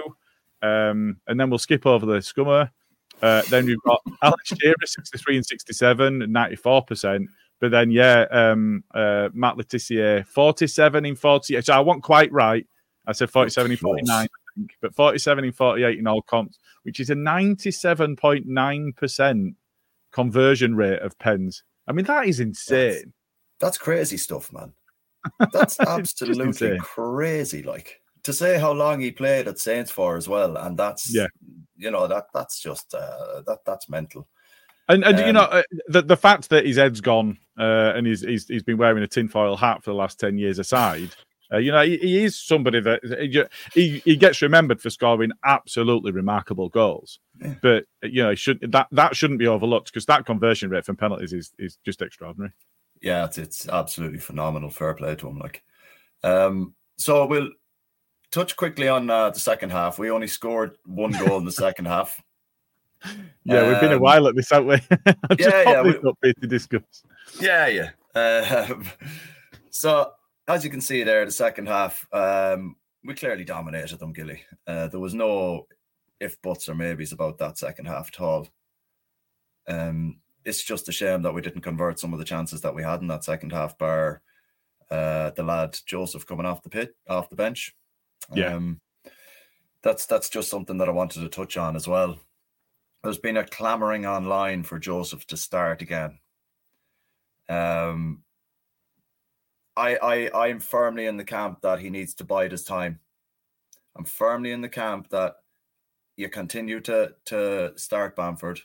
Um, and then we'll skip over the scummer. Uh, then we've got Alex Shearer, sixty-three and sixty-seven, ninety-four percent. But then, yeah, um, uh, Matt Letizia, forty-seven in forty-eight. So I wasn't quite right. I said forty-seven in forty-nine, I think, but forty-seven in forty-eight in all comps, which is a ninety-seven point nine percent conversion rate of pens. I mean, that is insane. That's, that's crazy stuff, man. That's absolutely crazy. Like, to say how long he played at Saints for as well, and that's yeah, you know, that that's just uh, that that's mental. And and um, you know uh, the the fact that his head's gone uh, and he's, he's he's been wearing a tinfoil hat for the last ten years aside. Uh, you know, he, he is somebody that he, he gets remembered for scoring absolutely remarkable goals. Yeah. But you know, should that that shouldn't be overlooked because that conversion rate from penalties is is just extraordinary. Yeah, it's it's absolutely phenomenal. Fair play to him. Like, um, so we'll touch quickly on uh, the second half. We only scored one goal in the second half. Yeah, um, we've been a while at this, haven't we? I've just yeah, yeah, this we, up here to discuss. Yeah, yeah. Uh, so. As you can see there, the second half, um, we clearly dominated them, Gilly. Uh, there was no if, buts, or maybes about that second half at all. Um, it's just a shame that we didn't convert some of the chances that we had in that second half, bar uh, the lad Joseph coming off the pit, off the bench. Yeah, um, that's that's just something that I wanted to touch on as well. There's been a clamouring online for Joseph to start again. Um. I, I, I'm firmly in the camp that he needs to bide his time. I'm firmly in the camp that you continue to, to start Bamford.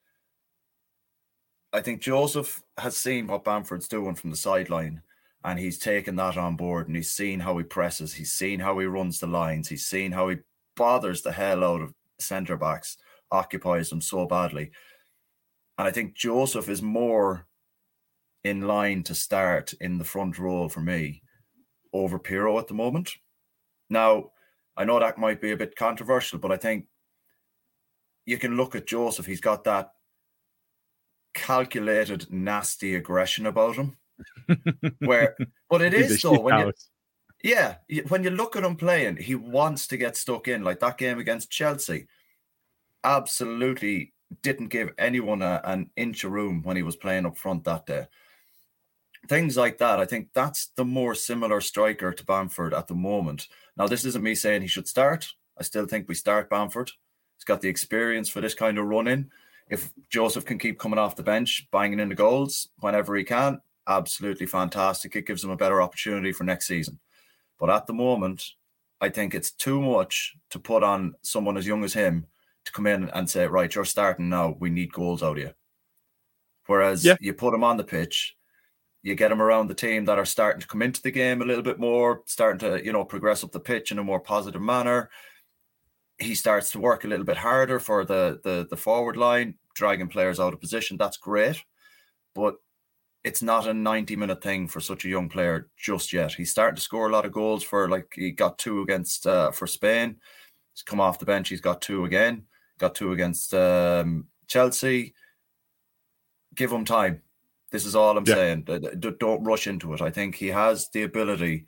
I think Joseph has seen what Bamford's doing from the sideline, and he's taken that on board, and he's seen how he presses. He's seen how he runs the lines. He's seen how he bothers the hell out of centre-backs, occupies them so badly. And I think Joseph is more in line to start in the front row for me over Pirro at the moment. Now, I know that might be a bit controversial, but I think you can look at Joseph. He's got that calculated, nasty aggression about him. Where, but it is so when you, yeah, when you look at him playing, he wants to get stuck in. Like that game against Chelsea, absolutely didn't give anyone a, an inch of room when he was playing up front that day. Things like that. I think that's the more similar striker to Bamford at the moment. Now, this isn't me saying he should start. I still think we start Bamford. He's got the experience for this kind of run-in. If Joseph can keep coming off the bench, banging in the goals whenever he can, absolutely fantastic. It gives him a better opportunity for next season. But at the moment, I think it's too much to put on someone as young as him to come in and say, right, you're starting now. We need goals out of you. Whereas yeah. you put him on the pitch, you get him around the team that are starting to come into the game a little bit more, starting to, you know, progress up the pitch in a more positive manner. He starts to work a little bit harder for the, the, the forward line, dragging players out of position. That's great. But it's not a ninety-minute thing for such a young player just yet. He's starting to score a lot of goals for, like, he got two against uh, for Spain. He's come off the bench. He's got two again. Got two against um, Chelsea. Give him time. This is all I'm yeah. saying. Don't rush into it. I think he has the ability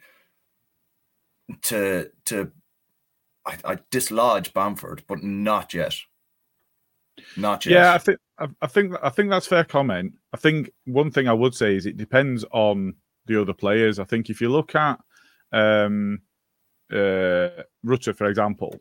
to to I, I dislodge Bamford, but not yet. Not yet. Yeah, I think I think I think that's a fair comment. I think one thing I would say is it depends on the other players. I think if you look at um, uh, Rutter, for example,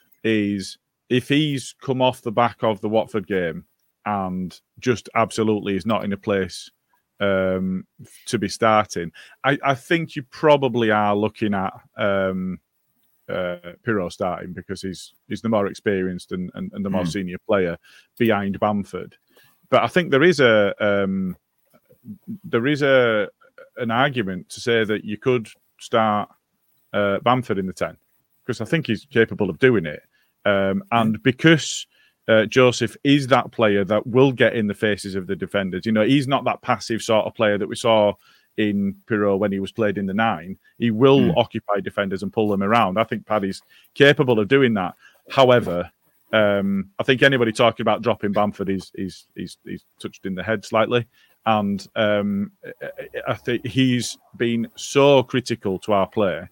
is if he's come off the back of the Watford game and just absolutely is not in a place um, to be starting, I, I think you probably are looking at um, uh, Pirro starting because he's he's the more experienced and, and, and the more mm. senior player behind Bamford. But I think there is a um, there is a an argument to say that you could start uh, Bamford in the ten because I think he's capable of doing it, um, and because uh, Joseph is that player that will get in the faces of the defenders. You know, he's not that passive sort of player that we saw in Pirro when he was played in the nine. He will mm. occupy defenders and pull them around. I think Paddy's capable of doing that. However, um, I think anybody talking about dropping Bamford is he's he's he's touched in the head slightly. And um, I think he's been so critical to our play.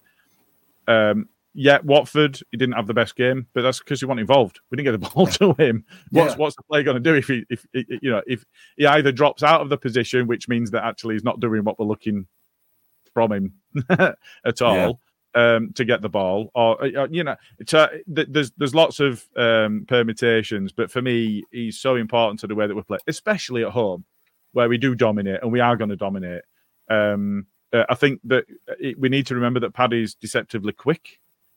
Um, yeah, Watford, he didn't have the best game, but that's because he wasn't involved. We didn't get the ball to him. What's yeah. what's the player going to do if he, if you know, if he either drops out of the position, which means that actually he's not doing what we're looking from him at all yeah. um, to get the ball, or you know, it's a, there's there's lots of um, permutations, but for me, he's so important to the way that we play, especially at home, where we do dominate, and we are going to dominate. Um, uh, I think that it, we need to remember that Paddy's deceptively quick,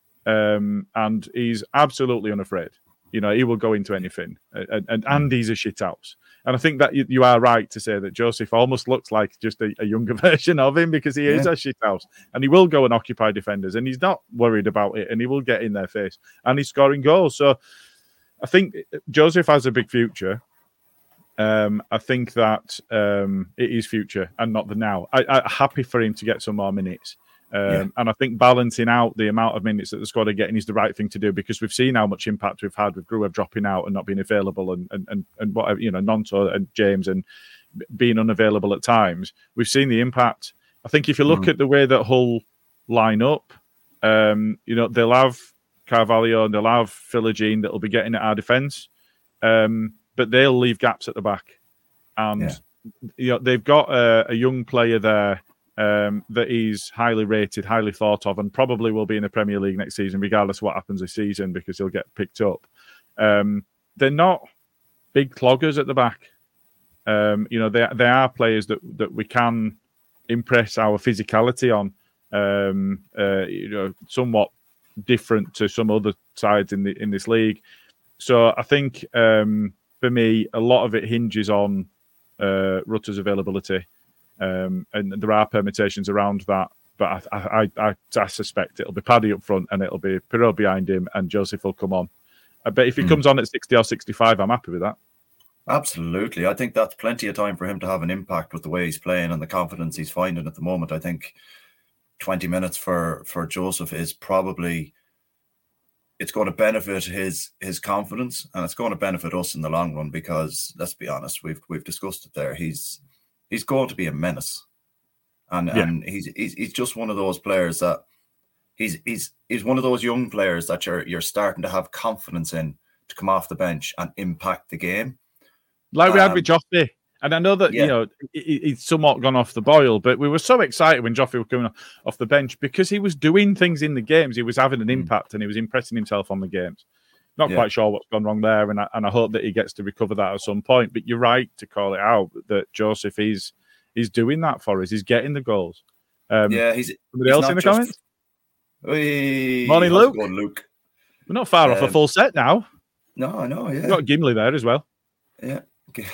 um, and he's absolutely unafraid. You know, he will go into anything, and, and, and he's a shithouse. And I think that you, you are right to say that Joseph almost looks like just a, a younger version of him because he yeah. is a shithouse, and he will go and occupy defenders, and he's not worried about it, and he will get in their face, and he's scoring goals. So I think Joseph has a big future. Um, I think that um, it is future and not the now. I, I'm happy for him to get some more minutes. Um, yeah. And I think balancing out the amount of minutes that the squad are getting is the right thing to do because we've seen how much impact we've had with Gruev dropping out and not being available and and and, and whatever, you know, Nonto and James and being unavailable at times. We've seen the impact. I think if you look mm. at the way that Hull line up, um, you know, they'll have Carvalho and they'll have Philogene that'll be getting at our defence. Um, but they'll leave gaps at the back. And yeah. you know, they've got a, a young player there um, that is highly rated, highly thought of, and probably will be in the Premier League next season, regardless of what happens this season, because he'll get picked up. Um, they're not big cloggers at the back. Um, you know, they, they are players that, that we can impress our physicality on, um, uh, you know, somewhat different to some other sides in the in this league. So I think... Um, For me, a lot of it hinges on uh, Rutter's availability, um, and there are permutations around that. But I, I, I, I suspect it'll be Paddy up front, and it'll be Pirro behind him, and Joseph will come on. I bet if he mm. comes on at sixty or sixty-five, I'm happy with that. Absolutely, I think that's plenty of time for him to have an impact with the way he's playing and the confidence he's finding at the moment. I think twenty minutes for for Joseph is probably. It's going to benefit his his confidence, and it's going to benefit us in the long run because let's be honest, we've we've discussed it there. He's he's going to be a menace, and yeah. and he's he's he's just one of those players that he's he's he's one of those young players that you're you're starting to have confidence in to come off the bench and impact the game, like we um, had with Joffrey. And I know that, yeah. you know, he, he's somewhat gone off the boil, but we were so excited when Joffrey was coming off the bench because he was doing things in the games. He was having an impact and he was impressing himself on the games. Not yeah. quite sure what's gone wrong there, and I, and I hope that he gets to recover that at some point. But you're right to call it out that Joseph is he's doing that for us. He's getting the goals. Um, yeah, he's somebody he's else in the just... comments. Hey, Morning, Luke. Going, Luke. We're not far um, off a full set now. No, I know. Yeah, we've got Gimli there as well. Yeah. Okay.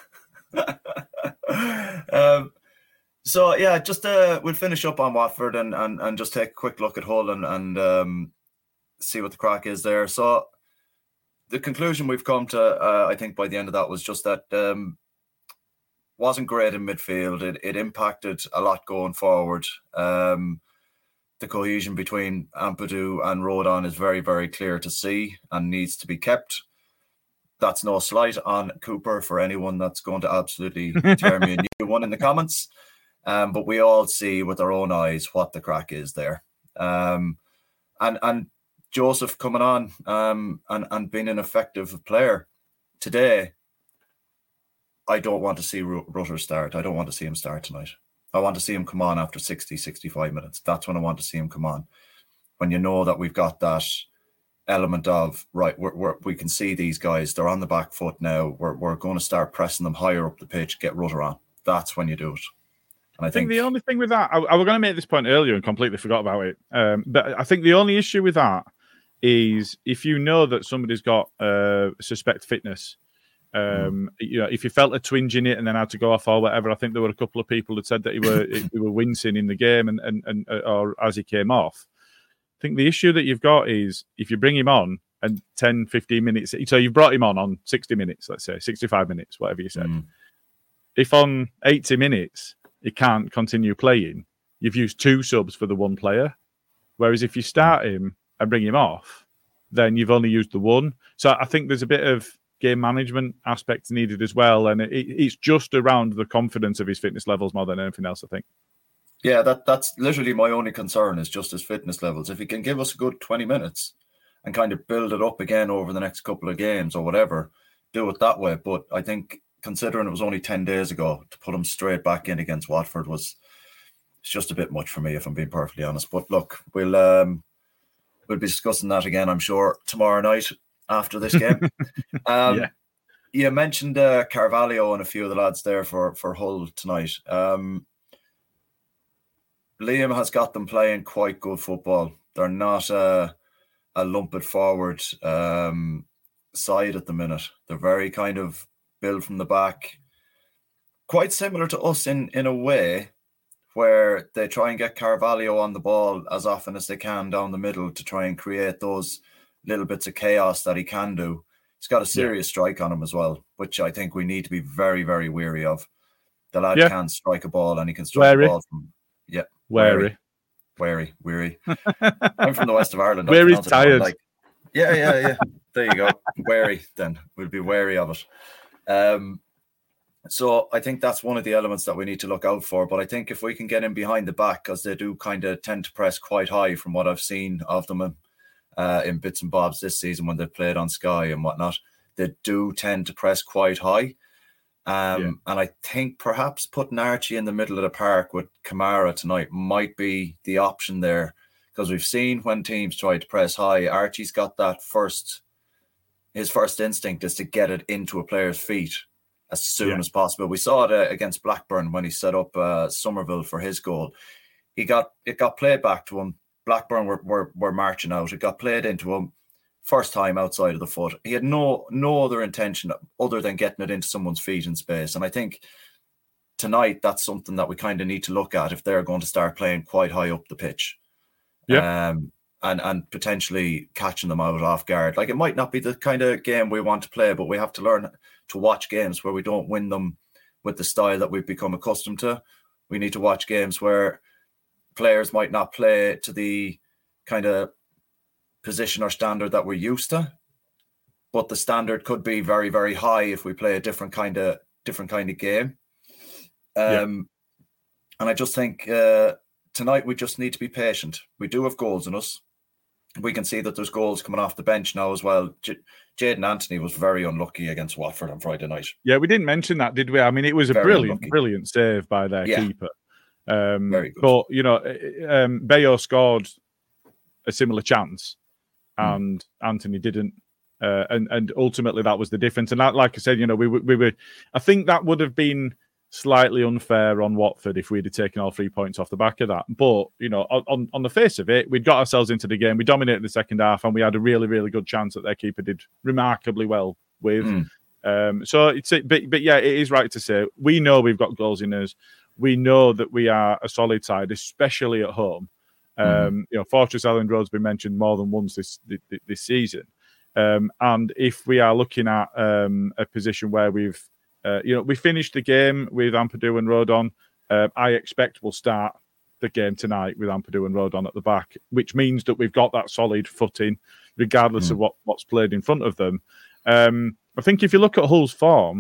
um, so yeah, just uh, we'll finish up on Watford and, and, and just take a quick look at Hull and, and um, see what the crack is there. So the conclusion we've come to, uh, I think, by the end of that was just that um, wasn't great in midfield. It it impacted a lot going forward. Um, the cohesion between Ampadu and Rodon is very, very clear to see and needs to be kept. That's no slight on Cooper for anyone that's going to absolutely tear me a new one in the comments. Um, but we all see with our own eyes what the crack is there. Um, and and Joseph coming on um, and, and being an effective player today, I don't want to see Rutter start. I don't want to see him start tonight. I want to see him come on after sixty, sixty-five minutes. That's when I want to see him come on. When you know that we've got that element of, right, we're, we're, we can see these guys, they're on the back foot now. We're, we're going to start pressing them higher up the pitch, get Rutter on. That's when you do it. And I, I think, think the only thing with that, I, I was going to make this point earlier and completely forgot about it. Um, but I think the only issue with that is if you know that somebody's got uh, suspect fitness, um, mm. you know, if you felt a twinge in it and then had to go off or whatever, I think there were a couple of people that said that he were he were wincing in the game and, and, and or as he came off. I think the issue that you've got is if you bring him on and ten, fifteen minutes, so you've brought him on on sixty minutes, let's say, sixty-five minutes, whatever you said. Mm. If on eighty minutes he can't continue playing, you've used two subs for the one player. Whereas if you start him and bring him off, then you've only used the one. So I think there's a bit of game management aspect needed as well. And it, it's just around the confidence of his fitness levels more than anything else, I think. Yeah, that that's literally my only concern is just his fitness levels. If he can give us a good twenty minutes and kind of build it up again over the next couple of games or whatever, do it that way. But I think considering it was only ten days ago, to put him straight back in against Watford was it's just a bit much for me, if I'm being perfectly honest. But look, we'll um, we'll be discussing that again, I'm sure, tomorrow night after this game. um, yeah. You mentioned uh, Carvalho and a few of the lads there for, for Hull tonight. Um, Liam has got them playing quite good football. They're not a, a lumped forward um, side at the minute. They're very kind of built from the back. Quite similar to us in, in a way where they try and get Carvalho on the ball as often as they can down the middle to try and create those little bits of chaos that he can do. He's got a serious yeah. strike on him as well, which I think we need to be very, very wary of. The lad yeah. can strike a ball and he can strike wary. a ball from... Yeah. Wary. Wary. Weary. I'm from the west of Ireland. Weary's tired. Like, yeah, yeah, yeah. There you go. Wary, then. We'll be wary of it. Um, so I think that's one of the elements that we need to look out for. But I think if we can get in behind the back, because they do kind of tend to press quite high from what I've seen of them uh, in bits and bobs this season when they've played on Sky and whatnot, they do tend to press quite high. Um, yeah. And I think perhaps putting Archie in the middle of the park with Kamara tonight might be the option there, because we've seen when teams try to press high, Archie's got that first, his first instinct is to get it into a player's feet as soon yeah. as possible. We saw it uh, against Blackburn when he set up uh, Somerville for his goal. He got it got played back to him. Blackburn were, were, were marching out. It got played into him. First time outside of the foot. He had no no other intention other than getting it into someone's feet in space. And I think tonight that's something that we kind of need to look at if they're going to start playing quite high up the pitch. Yeah. Um, and, and potentially catching them out off guard. Like, it might not be the kind of game we want to play, but we have to learn to watch games where we don't win them with the style that we've become accustomed to. We need to watch games where players might not play to the kind of position or standard that we're used to, but the standard could be very, very high if we play a different kind of different kind of game. Um, yeah. And I just think uh, tonight we just need to be patient. We do have goals in us. We can see that there's goals coming off the bench now as well. J- Jayden Anthony was very unlucky against Watford on Friday night. Yeah, we didn't mention that, did we? I mean, it was a very brilliant, unlucky. brilliant save by their yeah. keeper. Um, very good. But, you know, um, Bayo scored a similar chance. And mm. Anthony didn't, uh, and and ultimately that was the difference. And that, like I said, you know, we we were. I think that would have been slightly unfair on Watford if we'd have taken all three points off the back of that. But you know, on on the face of it, we'd got ourselves into the game. We dominated the second half, and we had a really really good chance that their keeper did remarkably well with. Mm. Um, so it's but but yeah, it is right to say we know we've got goals in us. We know that we are a solid side, especially at home. Um, mm-hmm. You know, Fortress Island Road's been mentioned more than once this this, this season, um, and if we are looking at um, a position where we've, uh, you know, we finished the game with Ampadu and Rodon, uh, I expect we'll start the game tonight with Ampadu and Rodon at the back, which means that we've got that solid footing, regardless mm-hmm. of what, what's played in front of them. Um, I think if you look at Hull's form,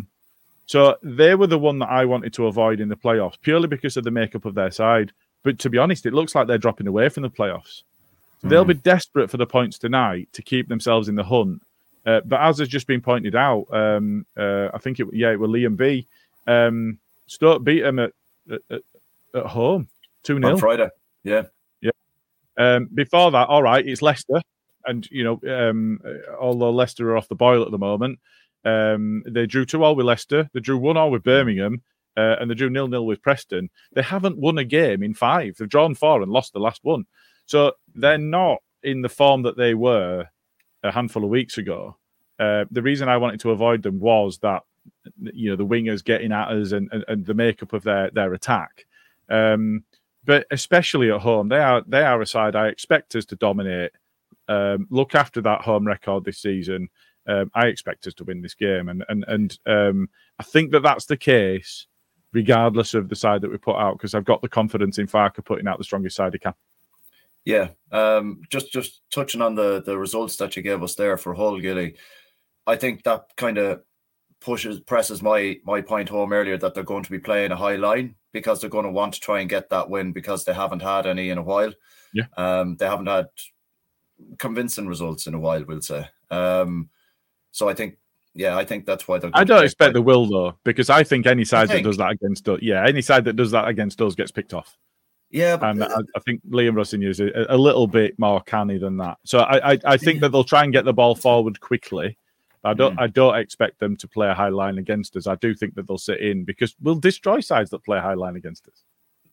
so they were the one that I wanted to avoid in the playoffs purely because of the makeup of their side. But to be honest, it looks like they're dropping away from the playoffs. So mm. they'll be desperate for the points tonight to keep themselves in the hunt. Uh, but as has just been pointed out, um, uh, I think it yeah, it was Liam B. Um, Stoke beat them at, at, at home, two nil on Friday. Yeah, yeah. Um, before that, all right, it's Leicester, and you know, um, although Leicester are off the boil at the moment, um, they drew two all with Leicester, they drew one all with Birmingham, uh, and they drew nil nil with Preston. They haven't won a game in five. They've drawn four and lost the last one, so they're not in the form that they were a handful of weeks ago. Uh, the reason I wanted to avoid them was that, you know, the wingers getting at us and, and, and the makeup of their their attack. Um, but especially at home, they are they are a side I expect us to dominate. Um, look after that home record this season. Um, I expect us to win this game, and and and um, I think that that's the case, regardless of the side that we put out, because I've got the confidence in Farke putting out the strongest side he can. Yeah, um, just just touching on the the results that you gave us there for Hull, Gilly. I think that kind of pushes, presses my my point home earlier that they're going to be playing a high line because they're going to want to try and get that win because they haven't had any in a while. Yeah, um, they haven't had convincing results in a while, we'll say. Um, so I think, yeah, I think that's why they're. I don't expect they will though, because I think any side think. that does that against us, yeah, any side that does that against us gets picked off. Yeah, but and I, I think Liam Russigny is a, a little bit more canny than that. So I, I, I think that they'll try and get the ball forward quickly. I don't mm. I don't expect them to play a high line against us. I do think that they'll sit in because we'll destroy sides that play a high line against us.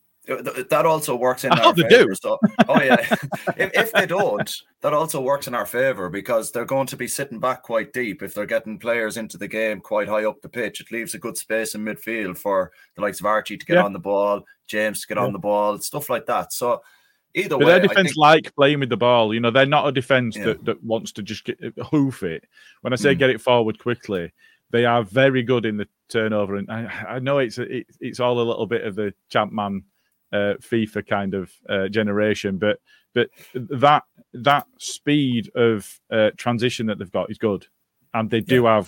That also works in I our they favor. Do. So, oh yeah, if, if they don't, that also works in our favor because they're going to be sitting back quite deep. If they're getting players into the game quite high up the pitch, it leaves a good space in midfield for the likes of Archie to get yeah. on the ball, James to get yeah. on the ball, stuff like that. So either but way, their defense think... like playing with the ball. You know, they're not a defense yeah. that, that wants to just get, hoof it. When I say mm. get it forward quickly, they are very good in the turnover. And I, I know it's it, it's all a little bit of the Champman uh, FIFA kind of uh, generation, but but that that speed of uh, transition that they've got is good, and they do yeah. have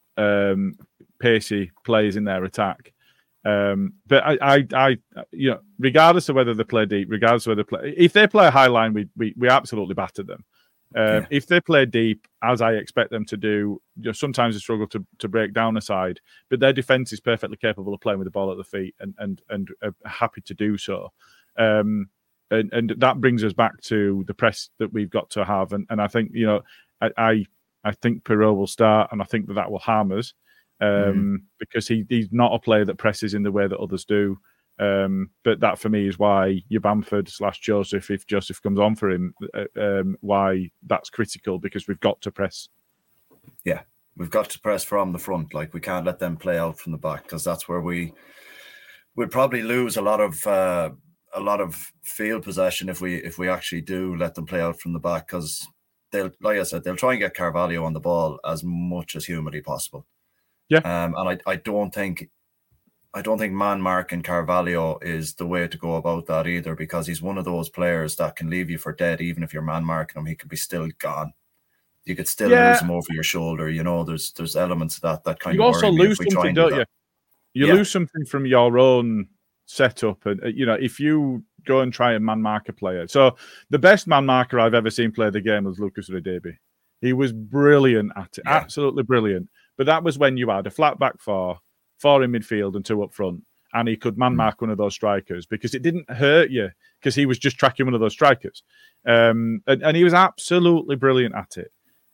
um, pacey players in their attack. Um, but I, I, I, you know, regardless of whether they play deep, regardless of whether they play, if they play a high line, we we, we absolutely batter them. Um, yeah. If they play deep, as I expect them to do, you know, sometimes they struggle to, to break down a side, but their defense is perfectly capable of playing with the ball at the feet and and and are happy to do so. Um, and and that brings us back to the press that we've got to have, and and I think you know, I I, I think Perrault will start, and I think that that will harm us. Um, mm. because he, he's not a player that presses in the way that others do. Um, but that for me is why your Bamford slash Joseph, if Joseph comes on for him, uh, um, why that's critical because we've got to press. Yeah, we've got to press from the front. Like we can't let them play out from the back because that's where we would probably lose a lot of uh, a lot of field possession if we if we actually do let them play out from the back because they'll, like I said, they'll try and get Carvalho on the ball as much as humanly possible. Yeah, um, and I, I don't think, I don't think man marking Carvalho is the way to go about that either, because he's one of those players that can leave you for dead. Even if you're man marking him, he could be still gone. You could still yeah. lose him over your shoulder. You know, there's there's elements of that that kind you of. You also lose something, do don't you? You yeah. lose something from your own setup, and you know if you go and try and man mark a player. So the best man marker I've ever seen play the game was Lucas Radebe. He was brilliant at it, yeah. absolutely brilliant. But that was when you had a flat back four, four in midfield and two up front, and he could man mark one of those strikers because it didn't hurt you because he was just tracking one of those strikers. Um, and, and he was absolutely brilliant at it.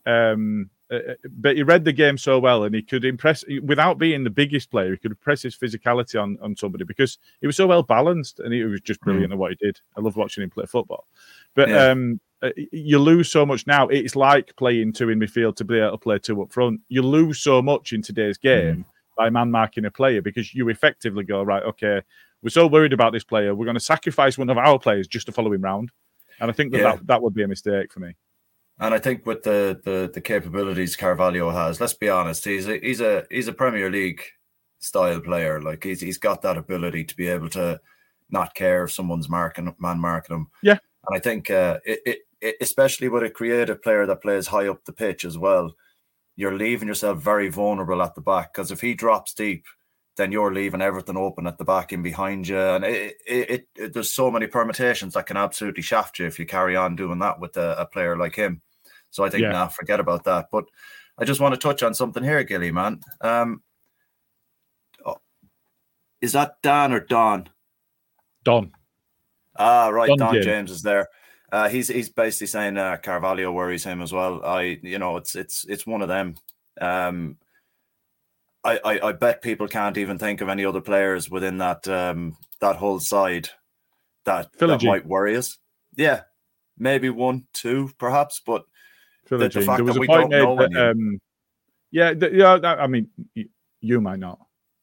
Um, but he read the game so well and he could impress, without being the biggest player, he could impress his physicality on, on somebody because he was so well balanced and he was just brilliant mm. at what he did. I love watching him play football. But yeah. um, you lose so much now. It's like playing two in midfield to be able to play two up front. You lose so much in today's game mm. by man marking a player because you effectively go, right, okay, we're so worried about this player, we're going to sacrifice one of our players just to follow him round. And I think that, yeah. that that would be a mistake for me. And I think with the the, the capabilities Carvalho has, let's be honest, he's a, he's a he's a Premier League style player. Like he's he's got that ability to be able to not care if someone's marking man marking him. Yeah. And I think uh, it, it, it, especially with a creative player that plays high up the pitch as well, you're leaving yourself very vulnerable at the back because if he drops deep, then you're leaving everything open at the back and behind you. And it, it, it, it there's so many permutations that can absolutely shaft you if you carry on doing that with a, a player like him. So I think, yeah. nah, forget about that. But I just want to touch on something here, Gilly, man. Um, is that Dan or Don? Don. Ah, right. Don, Don James. James is there. Uh, he's he's basically saying uh, Carvalho worries him as well. I, you know, it's it's it's one of them. Um, I, I I bet people can't even think of any other players within that um that whole side that, that might worry us. Yeah, maybe one, two, perhaps, but the, the fact there was that a we point don't know made that, um, yeah, th- yeah. That, I mean, you, you might not.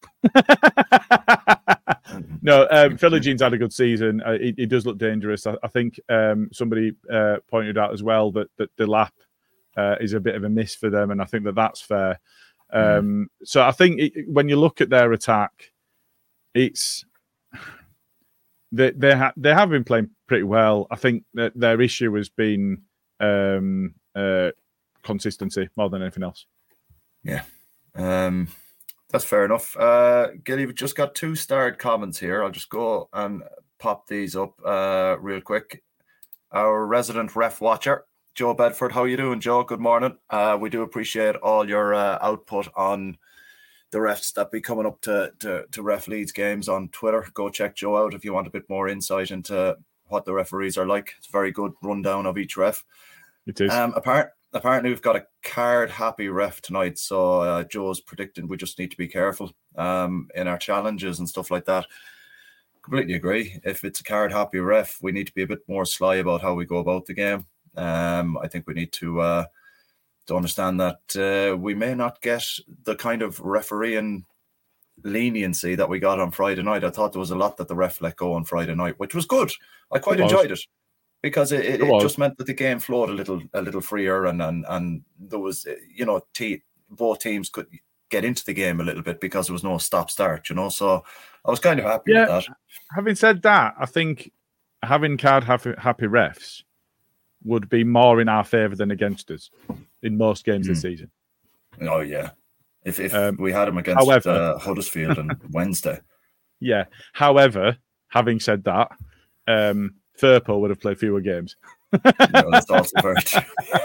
No, um, Philogene had a good season. Uh, he, he does look dangerous. I, I think um, somebody uh, pointed out as well that that the lap uh, is a bit of a miss for them, and I think that that's fair. Um, mm. So I think it, when you look at their attack, it's they they, ha- they have been playing pretty well. I think that their issue has been um, uh, consistency more than anything else. Yeah. Um... That's fair enough. Uh, Gilly, we've just got two starred comments here. I'll just go and pop these up uh, real quick. Our resident ref watcher, Joe Bedford. How you doing, Joe? Good morning. Uh, we do appreciate all your uh, output on the refs that be coming up to, to, to Ref Leeds games on Twitter. Go check Joe out if you want a bit more insight into what the referees are like. It's a very good rundown of each ref. It is. Um, apart- Apparently, we've got a card-happy ref tonight, so uh, Joe's predicting we just need to be careful um, in our challenges and stuff like that. Completely agree. If it's a card-happy ref, we need to be a bit more sly about how we go about the game. Um, I think we need to uh, to understand that uh, we may not get the kind of refereeing leniency that we got on Friday night. I thought there was a lot that the ref let go on Friday night, which was good. I quite it enjoyed it. Because it, it, it just meant that the game flowed a little a little freer, and and, and there was, you know, te- both teams could get into the game a little bit because there was no stop-start, you know. So I was kind of happy yeah, with that. Having said that, I think having card happy, happy refs would be more in our favour than against us in most games mm. this season. Oh, yeah. If if um, we had them against however, uh, Huddersfield on Wednesday. Yeah. However, having said that, um, Firpo would have played fewer games. No, that's also very true.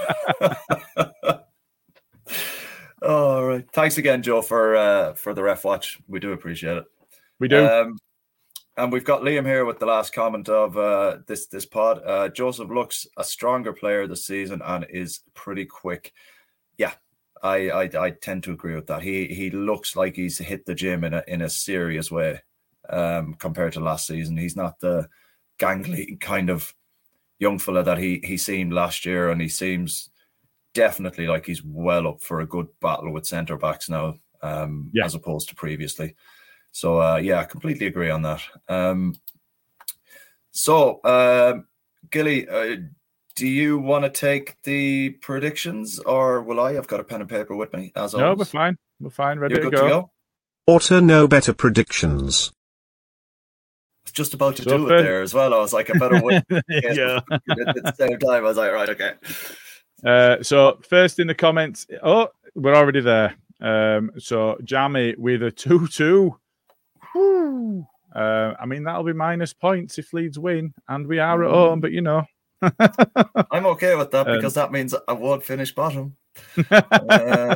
All right. Thanks again, Joe, for uh, for the ref watch. We do appreciate it. We do. Um, and we've got Liam here with the last comment of uh, this this pod. Uh, Joseph looks a stronger player this season and is pretty quick. Yeah, I, I I tend to agree with that. He he looks like he's hit the gym in a in a serious way um, compared to last season. He's not the gangly kind of young fella that he he seemed last year, and he seems definitely like he's well up for a good battle with centre backs now, um, yeah. as opposed to previously. So uh, yeah, I completely agree on that. Um, so uh, Gilly, uh, do you want to take the predictions, or will I? I've got a pen and paper with me. As no, always. we're fine. We're fine. Ready You're to good go. to go. Auto know better predictions. Just about to so do fair. it there as well. I was like, I better wait. Yeah. At the same time, I was like, right, okay. Uh, so first in the comments, oh, we're already there. Um, so Jammy with a two-two. Uh, I mean, that'll be minus points if Leeds win, and we are at home. But you know, I'm okay with that because um, that means I won't finish bottom. uh,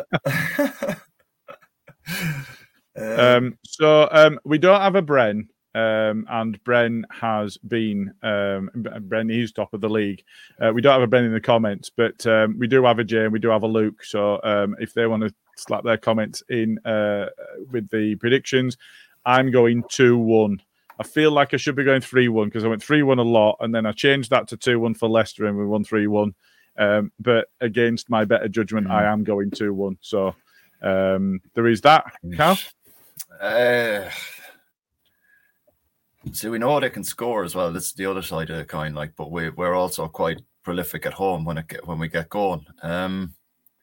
um, so um, we don't have a Bren. Um, and Bren has been, um, Bren is top of the league. Uh, we don't have a Bren in the comments, but um, we do have a Jay and we do have a Luke. So um, if they want to slap their comments in uh, with the predictions, I'm going two one. I feel like I should be going three one because I went three one a lot, and then I changed that to two one for Leicester and we won three one. Um, but against my better judgment, mm. I am going two one. So um, there is that. Cal? Uh... So we know they can score as well. This is the other side of the coin, like, but we we're also quite prolific at home when it get, when we get going. Um,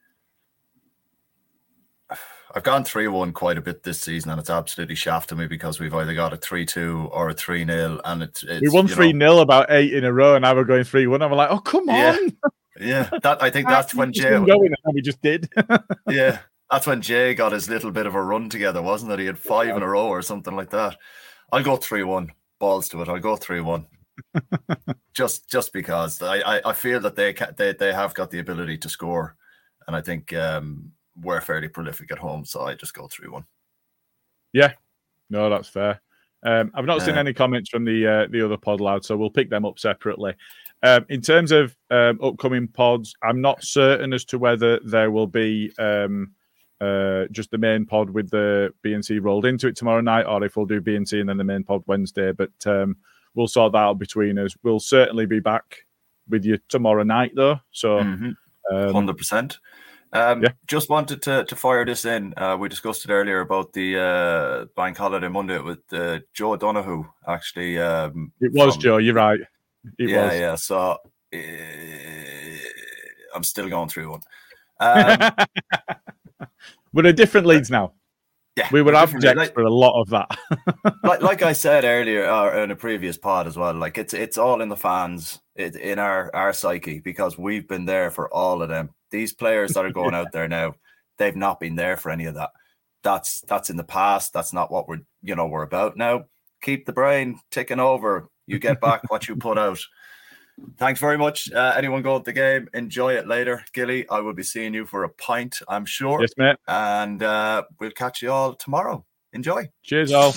I've gone three one quite a bit this season, and it's absolutely shafted me because we've either got a three two or a three nil, and it's, it's we won three nil about eight in a row, and now we're going three one. I'm like, oh come yeah. on, yeah. That I think that's when Jay going, and we just did. Yeah, that's when Jay got his little bit of a run together, wasn't it? He had five yeah. in a row or something like that. I'll go three one. Balls to it. I'll go three one. just just because I, I, I feel that they, can, they they have got the ability to score. And I think um, we're fairly prolific at home. So I just go three one. Yeah. No, that's fair. Um, I've not Uh, seen any comments from the uh, the other pod lads, so we'll pick them up separately. Um, in terms of um, upcoming pods, I'm not certain as to whether there will be um, uh, just the main pod with the B N C rolled into it tomorrow night, or if we'll do B N C and then the main pod Wednesday. But um, we'll sort that out between us. We'll certainly be back with you tomorrow night, though. So, mm-hmm. um, one hundred percent. Um, yeah. Just wanted to, to fire this in. Uh, we discussed it earlier about the uh, Bank Holiday Monday with uh, Joe Donoghue, actually. Um, it was from, Joe, you're right. It yeah, was. yeah. So uh, I'm still going through one. Um, We're at different leagues now. Yeah, we were abject like, for a lot of that. like, like I said earlier uh, in a previous pod as well, like it's it's all in the fans, it, in our, our psyche, because we've been there for all of them. These players that are going out there now, they've not been there for any of that. That's that's in the past. That's not what we're you know we're about now. Keep the brain ticking over. You get back what you put out. Thanks very much. Uh, anyone go at the game, enjoy it later. Gilly, I will be seeing you for a pint, I'm sure. Yes, mate. And uh, we'll catch you all tomorrow. Enjoy. Cheers, all.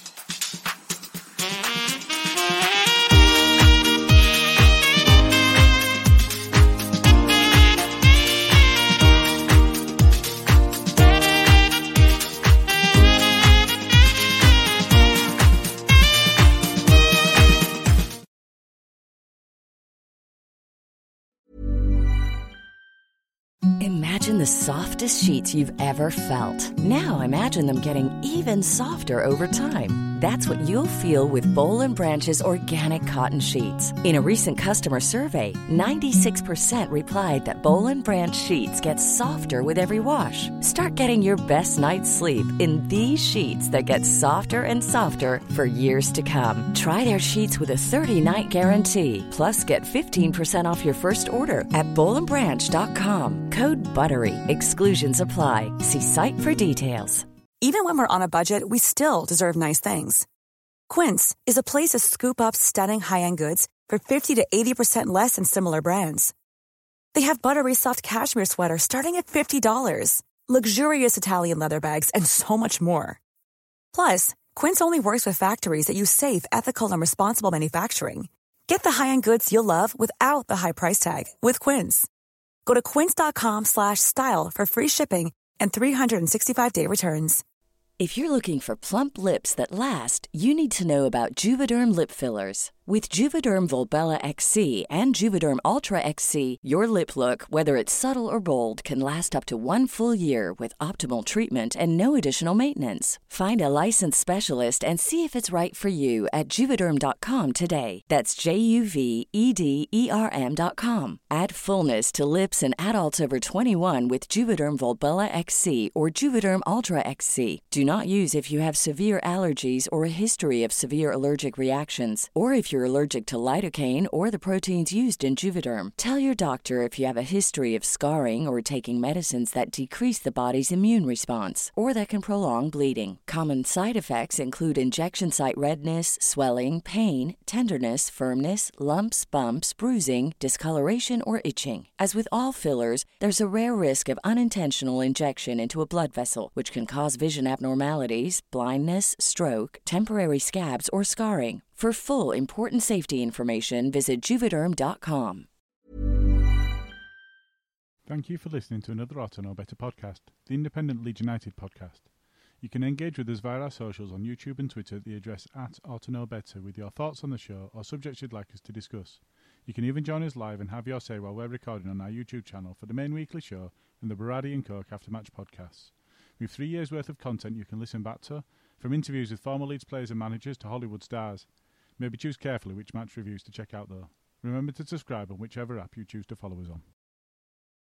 Imagine the softest sheets you've ever felt. Now imagine them getting even softer over time. That's what you'll feel with Boll and Branch's organic cotton sheets. In a recent customer survey, ninety-six percent replied that Boll and Branch sheets get softer with every wash. Start getting your best night's sleep in these sheets that get softer and softer for years to come. Try their sheets with a thirty-night guarantee. Plus, get fifteen percent off your first order at boll and branch dot com. Code BUTTERY. Exclusions apply. See site for details. Even when we're on a budget, we still deserve nice things. Quince is a place to scoop up stunning high-end goods for fifty to eighty percent less than similar brands. They have buttery soft cashmere sweaters starting at fifty dollars, luxurious Italian leather bags, and so much more. Plus, Quince only works with factories that use safe, ethical, and responsible manufacturing. Get the high-end goods you'll love without the high price tag with Quince. Go to quince dot com slash style for free shipping and three sixty-five day returns. If you're looking for plump lips that last, you need to know about Juvederm lip fillers. With Juvederm Volbella X C and Juvederm Ultra X C, your lip look, whether it's subtle or bold, can last up to one full year with optimal treatment and no additional maintenance. Find a licensed specialist and see if it's right for you at Juvederm dot com today. That's J U V E D E R M dot com. Add fullness to lips in adults over twenty-one with Juvederm Volbella X C or Juvederm Ultra X C. Do not use if you have severe allergies or a history of severe allergic reactions, or if you're allergic to lidocaine or the proteins used in Juvederm. Tell your doctor if you have a history of scarring or taking medicines that decrease the body's immune response or that can prolong bleeding. Common side effects include injection site redness, swelling, pain, tenderness, firmness, lumps, bumps, bruising, discoloration, or itching. As with all fillers, there's a rare risk of unintentional injection into a blood vessel, which can cause vision abnormalities, blindness, stroke, temporary scabs, or scarring. For full, important safety information, visit Juvederm dot com. Thank you for listening to another Auto Know Better podcast, the independent Leeds United podcast. You can engage with us via our socials on YouTube and Twitter at the address at Auto Know Better with your thoughts on the show or subjects you'd like us to discuss. You can even join us live and have your say while we're recording on our YouTube channel for the main weekly show and the Baradi and Coke After Match podcasts. We have three years' worth of content you can listen back to, from interviews with former Leeds players and managers to Hollywood stars. Maybe choose carefully which match reviews to check out though. Remember to subscribe on whichever app you choose to follow us on.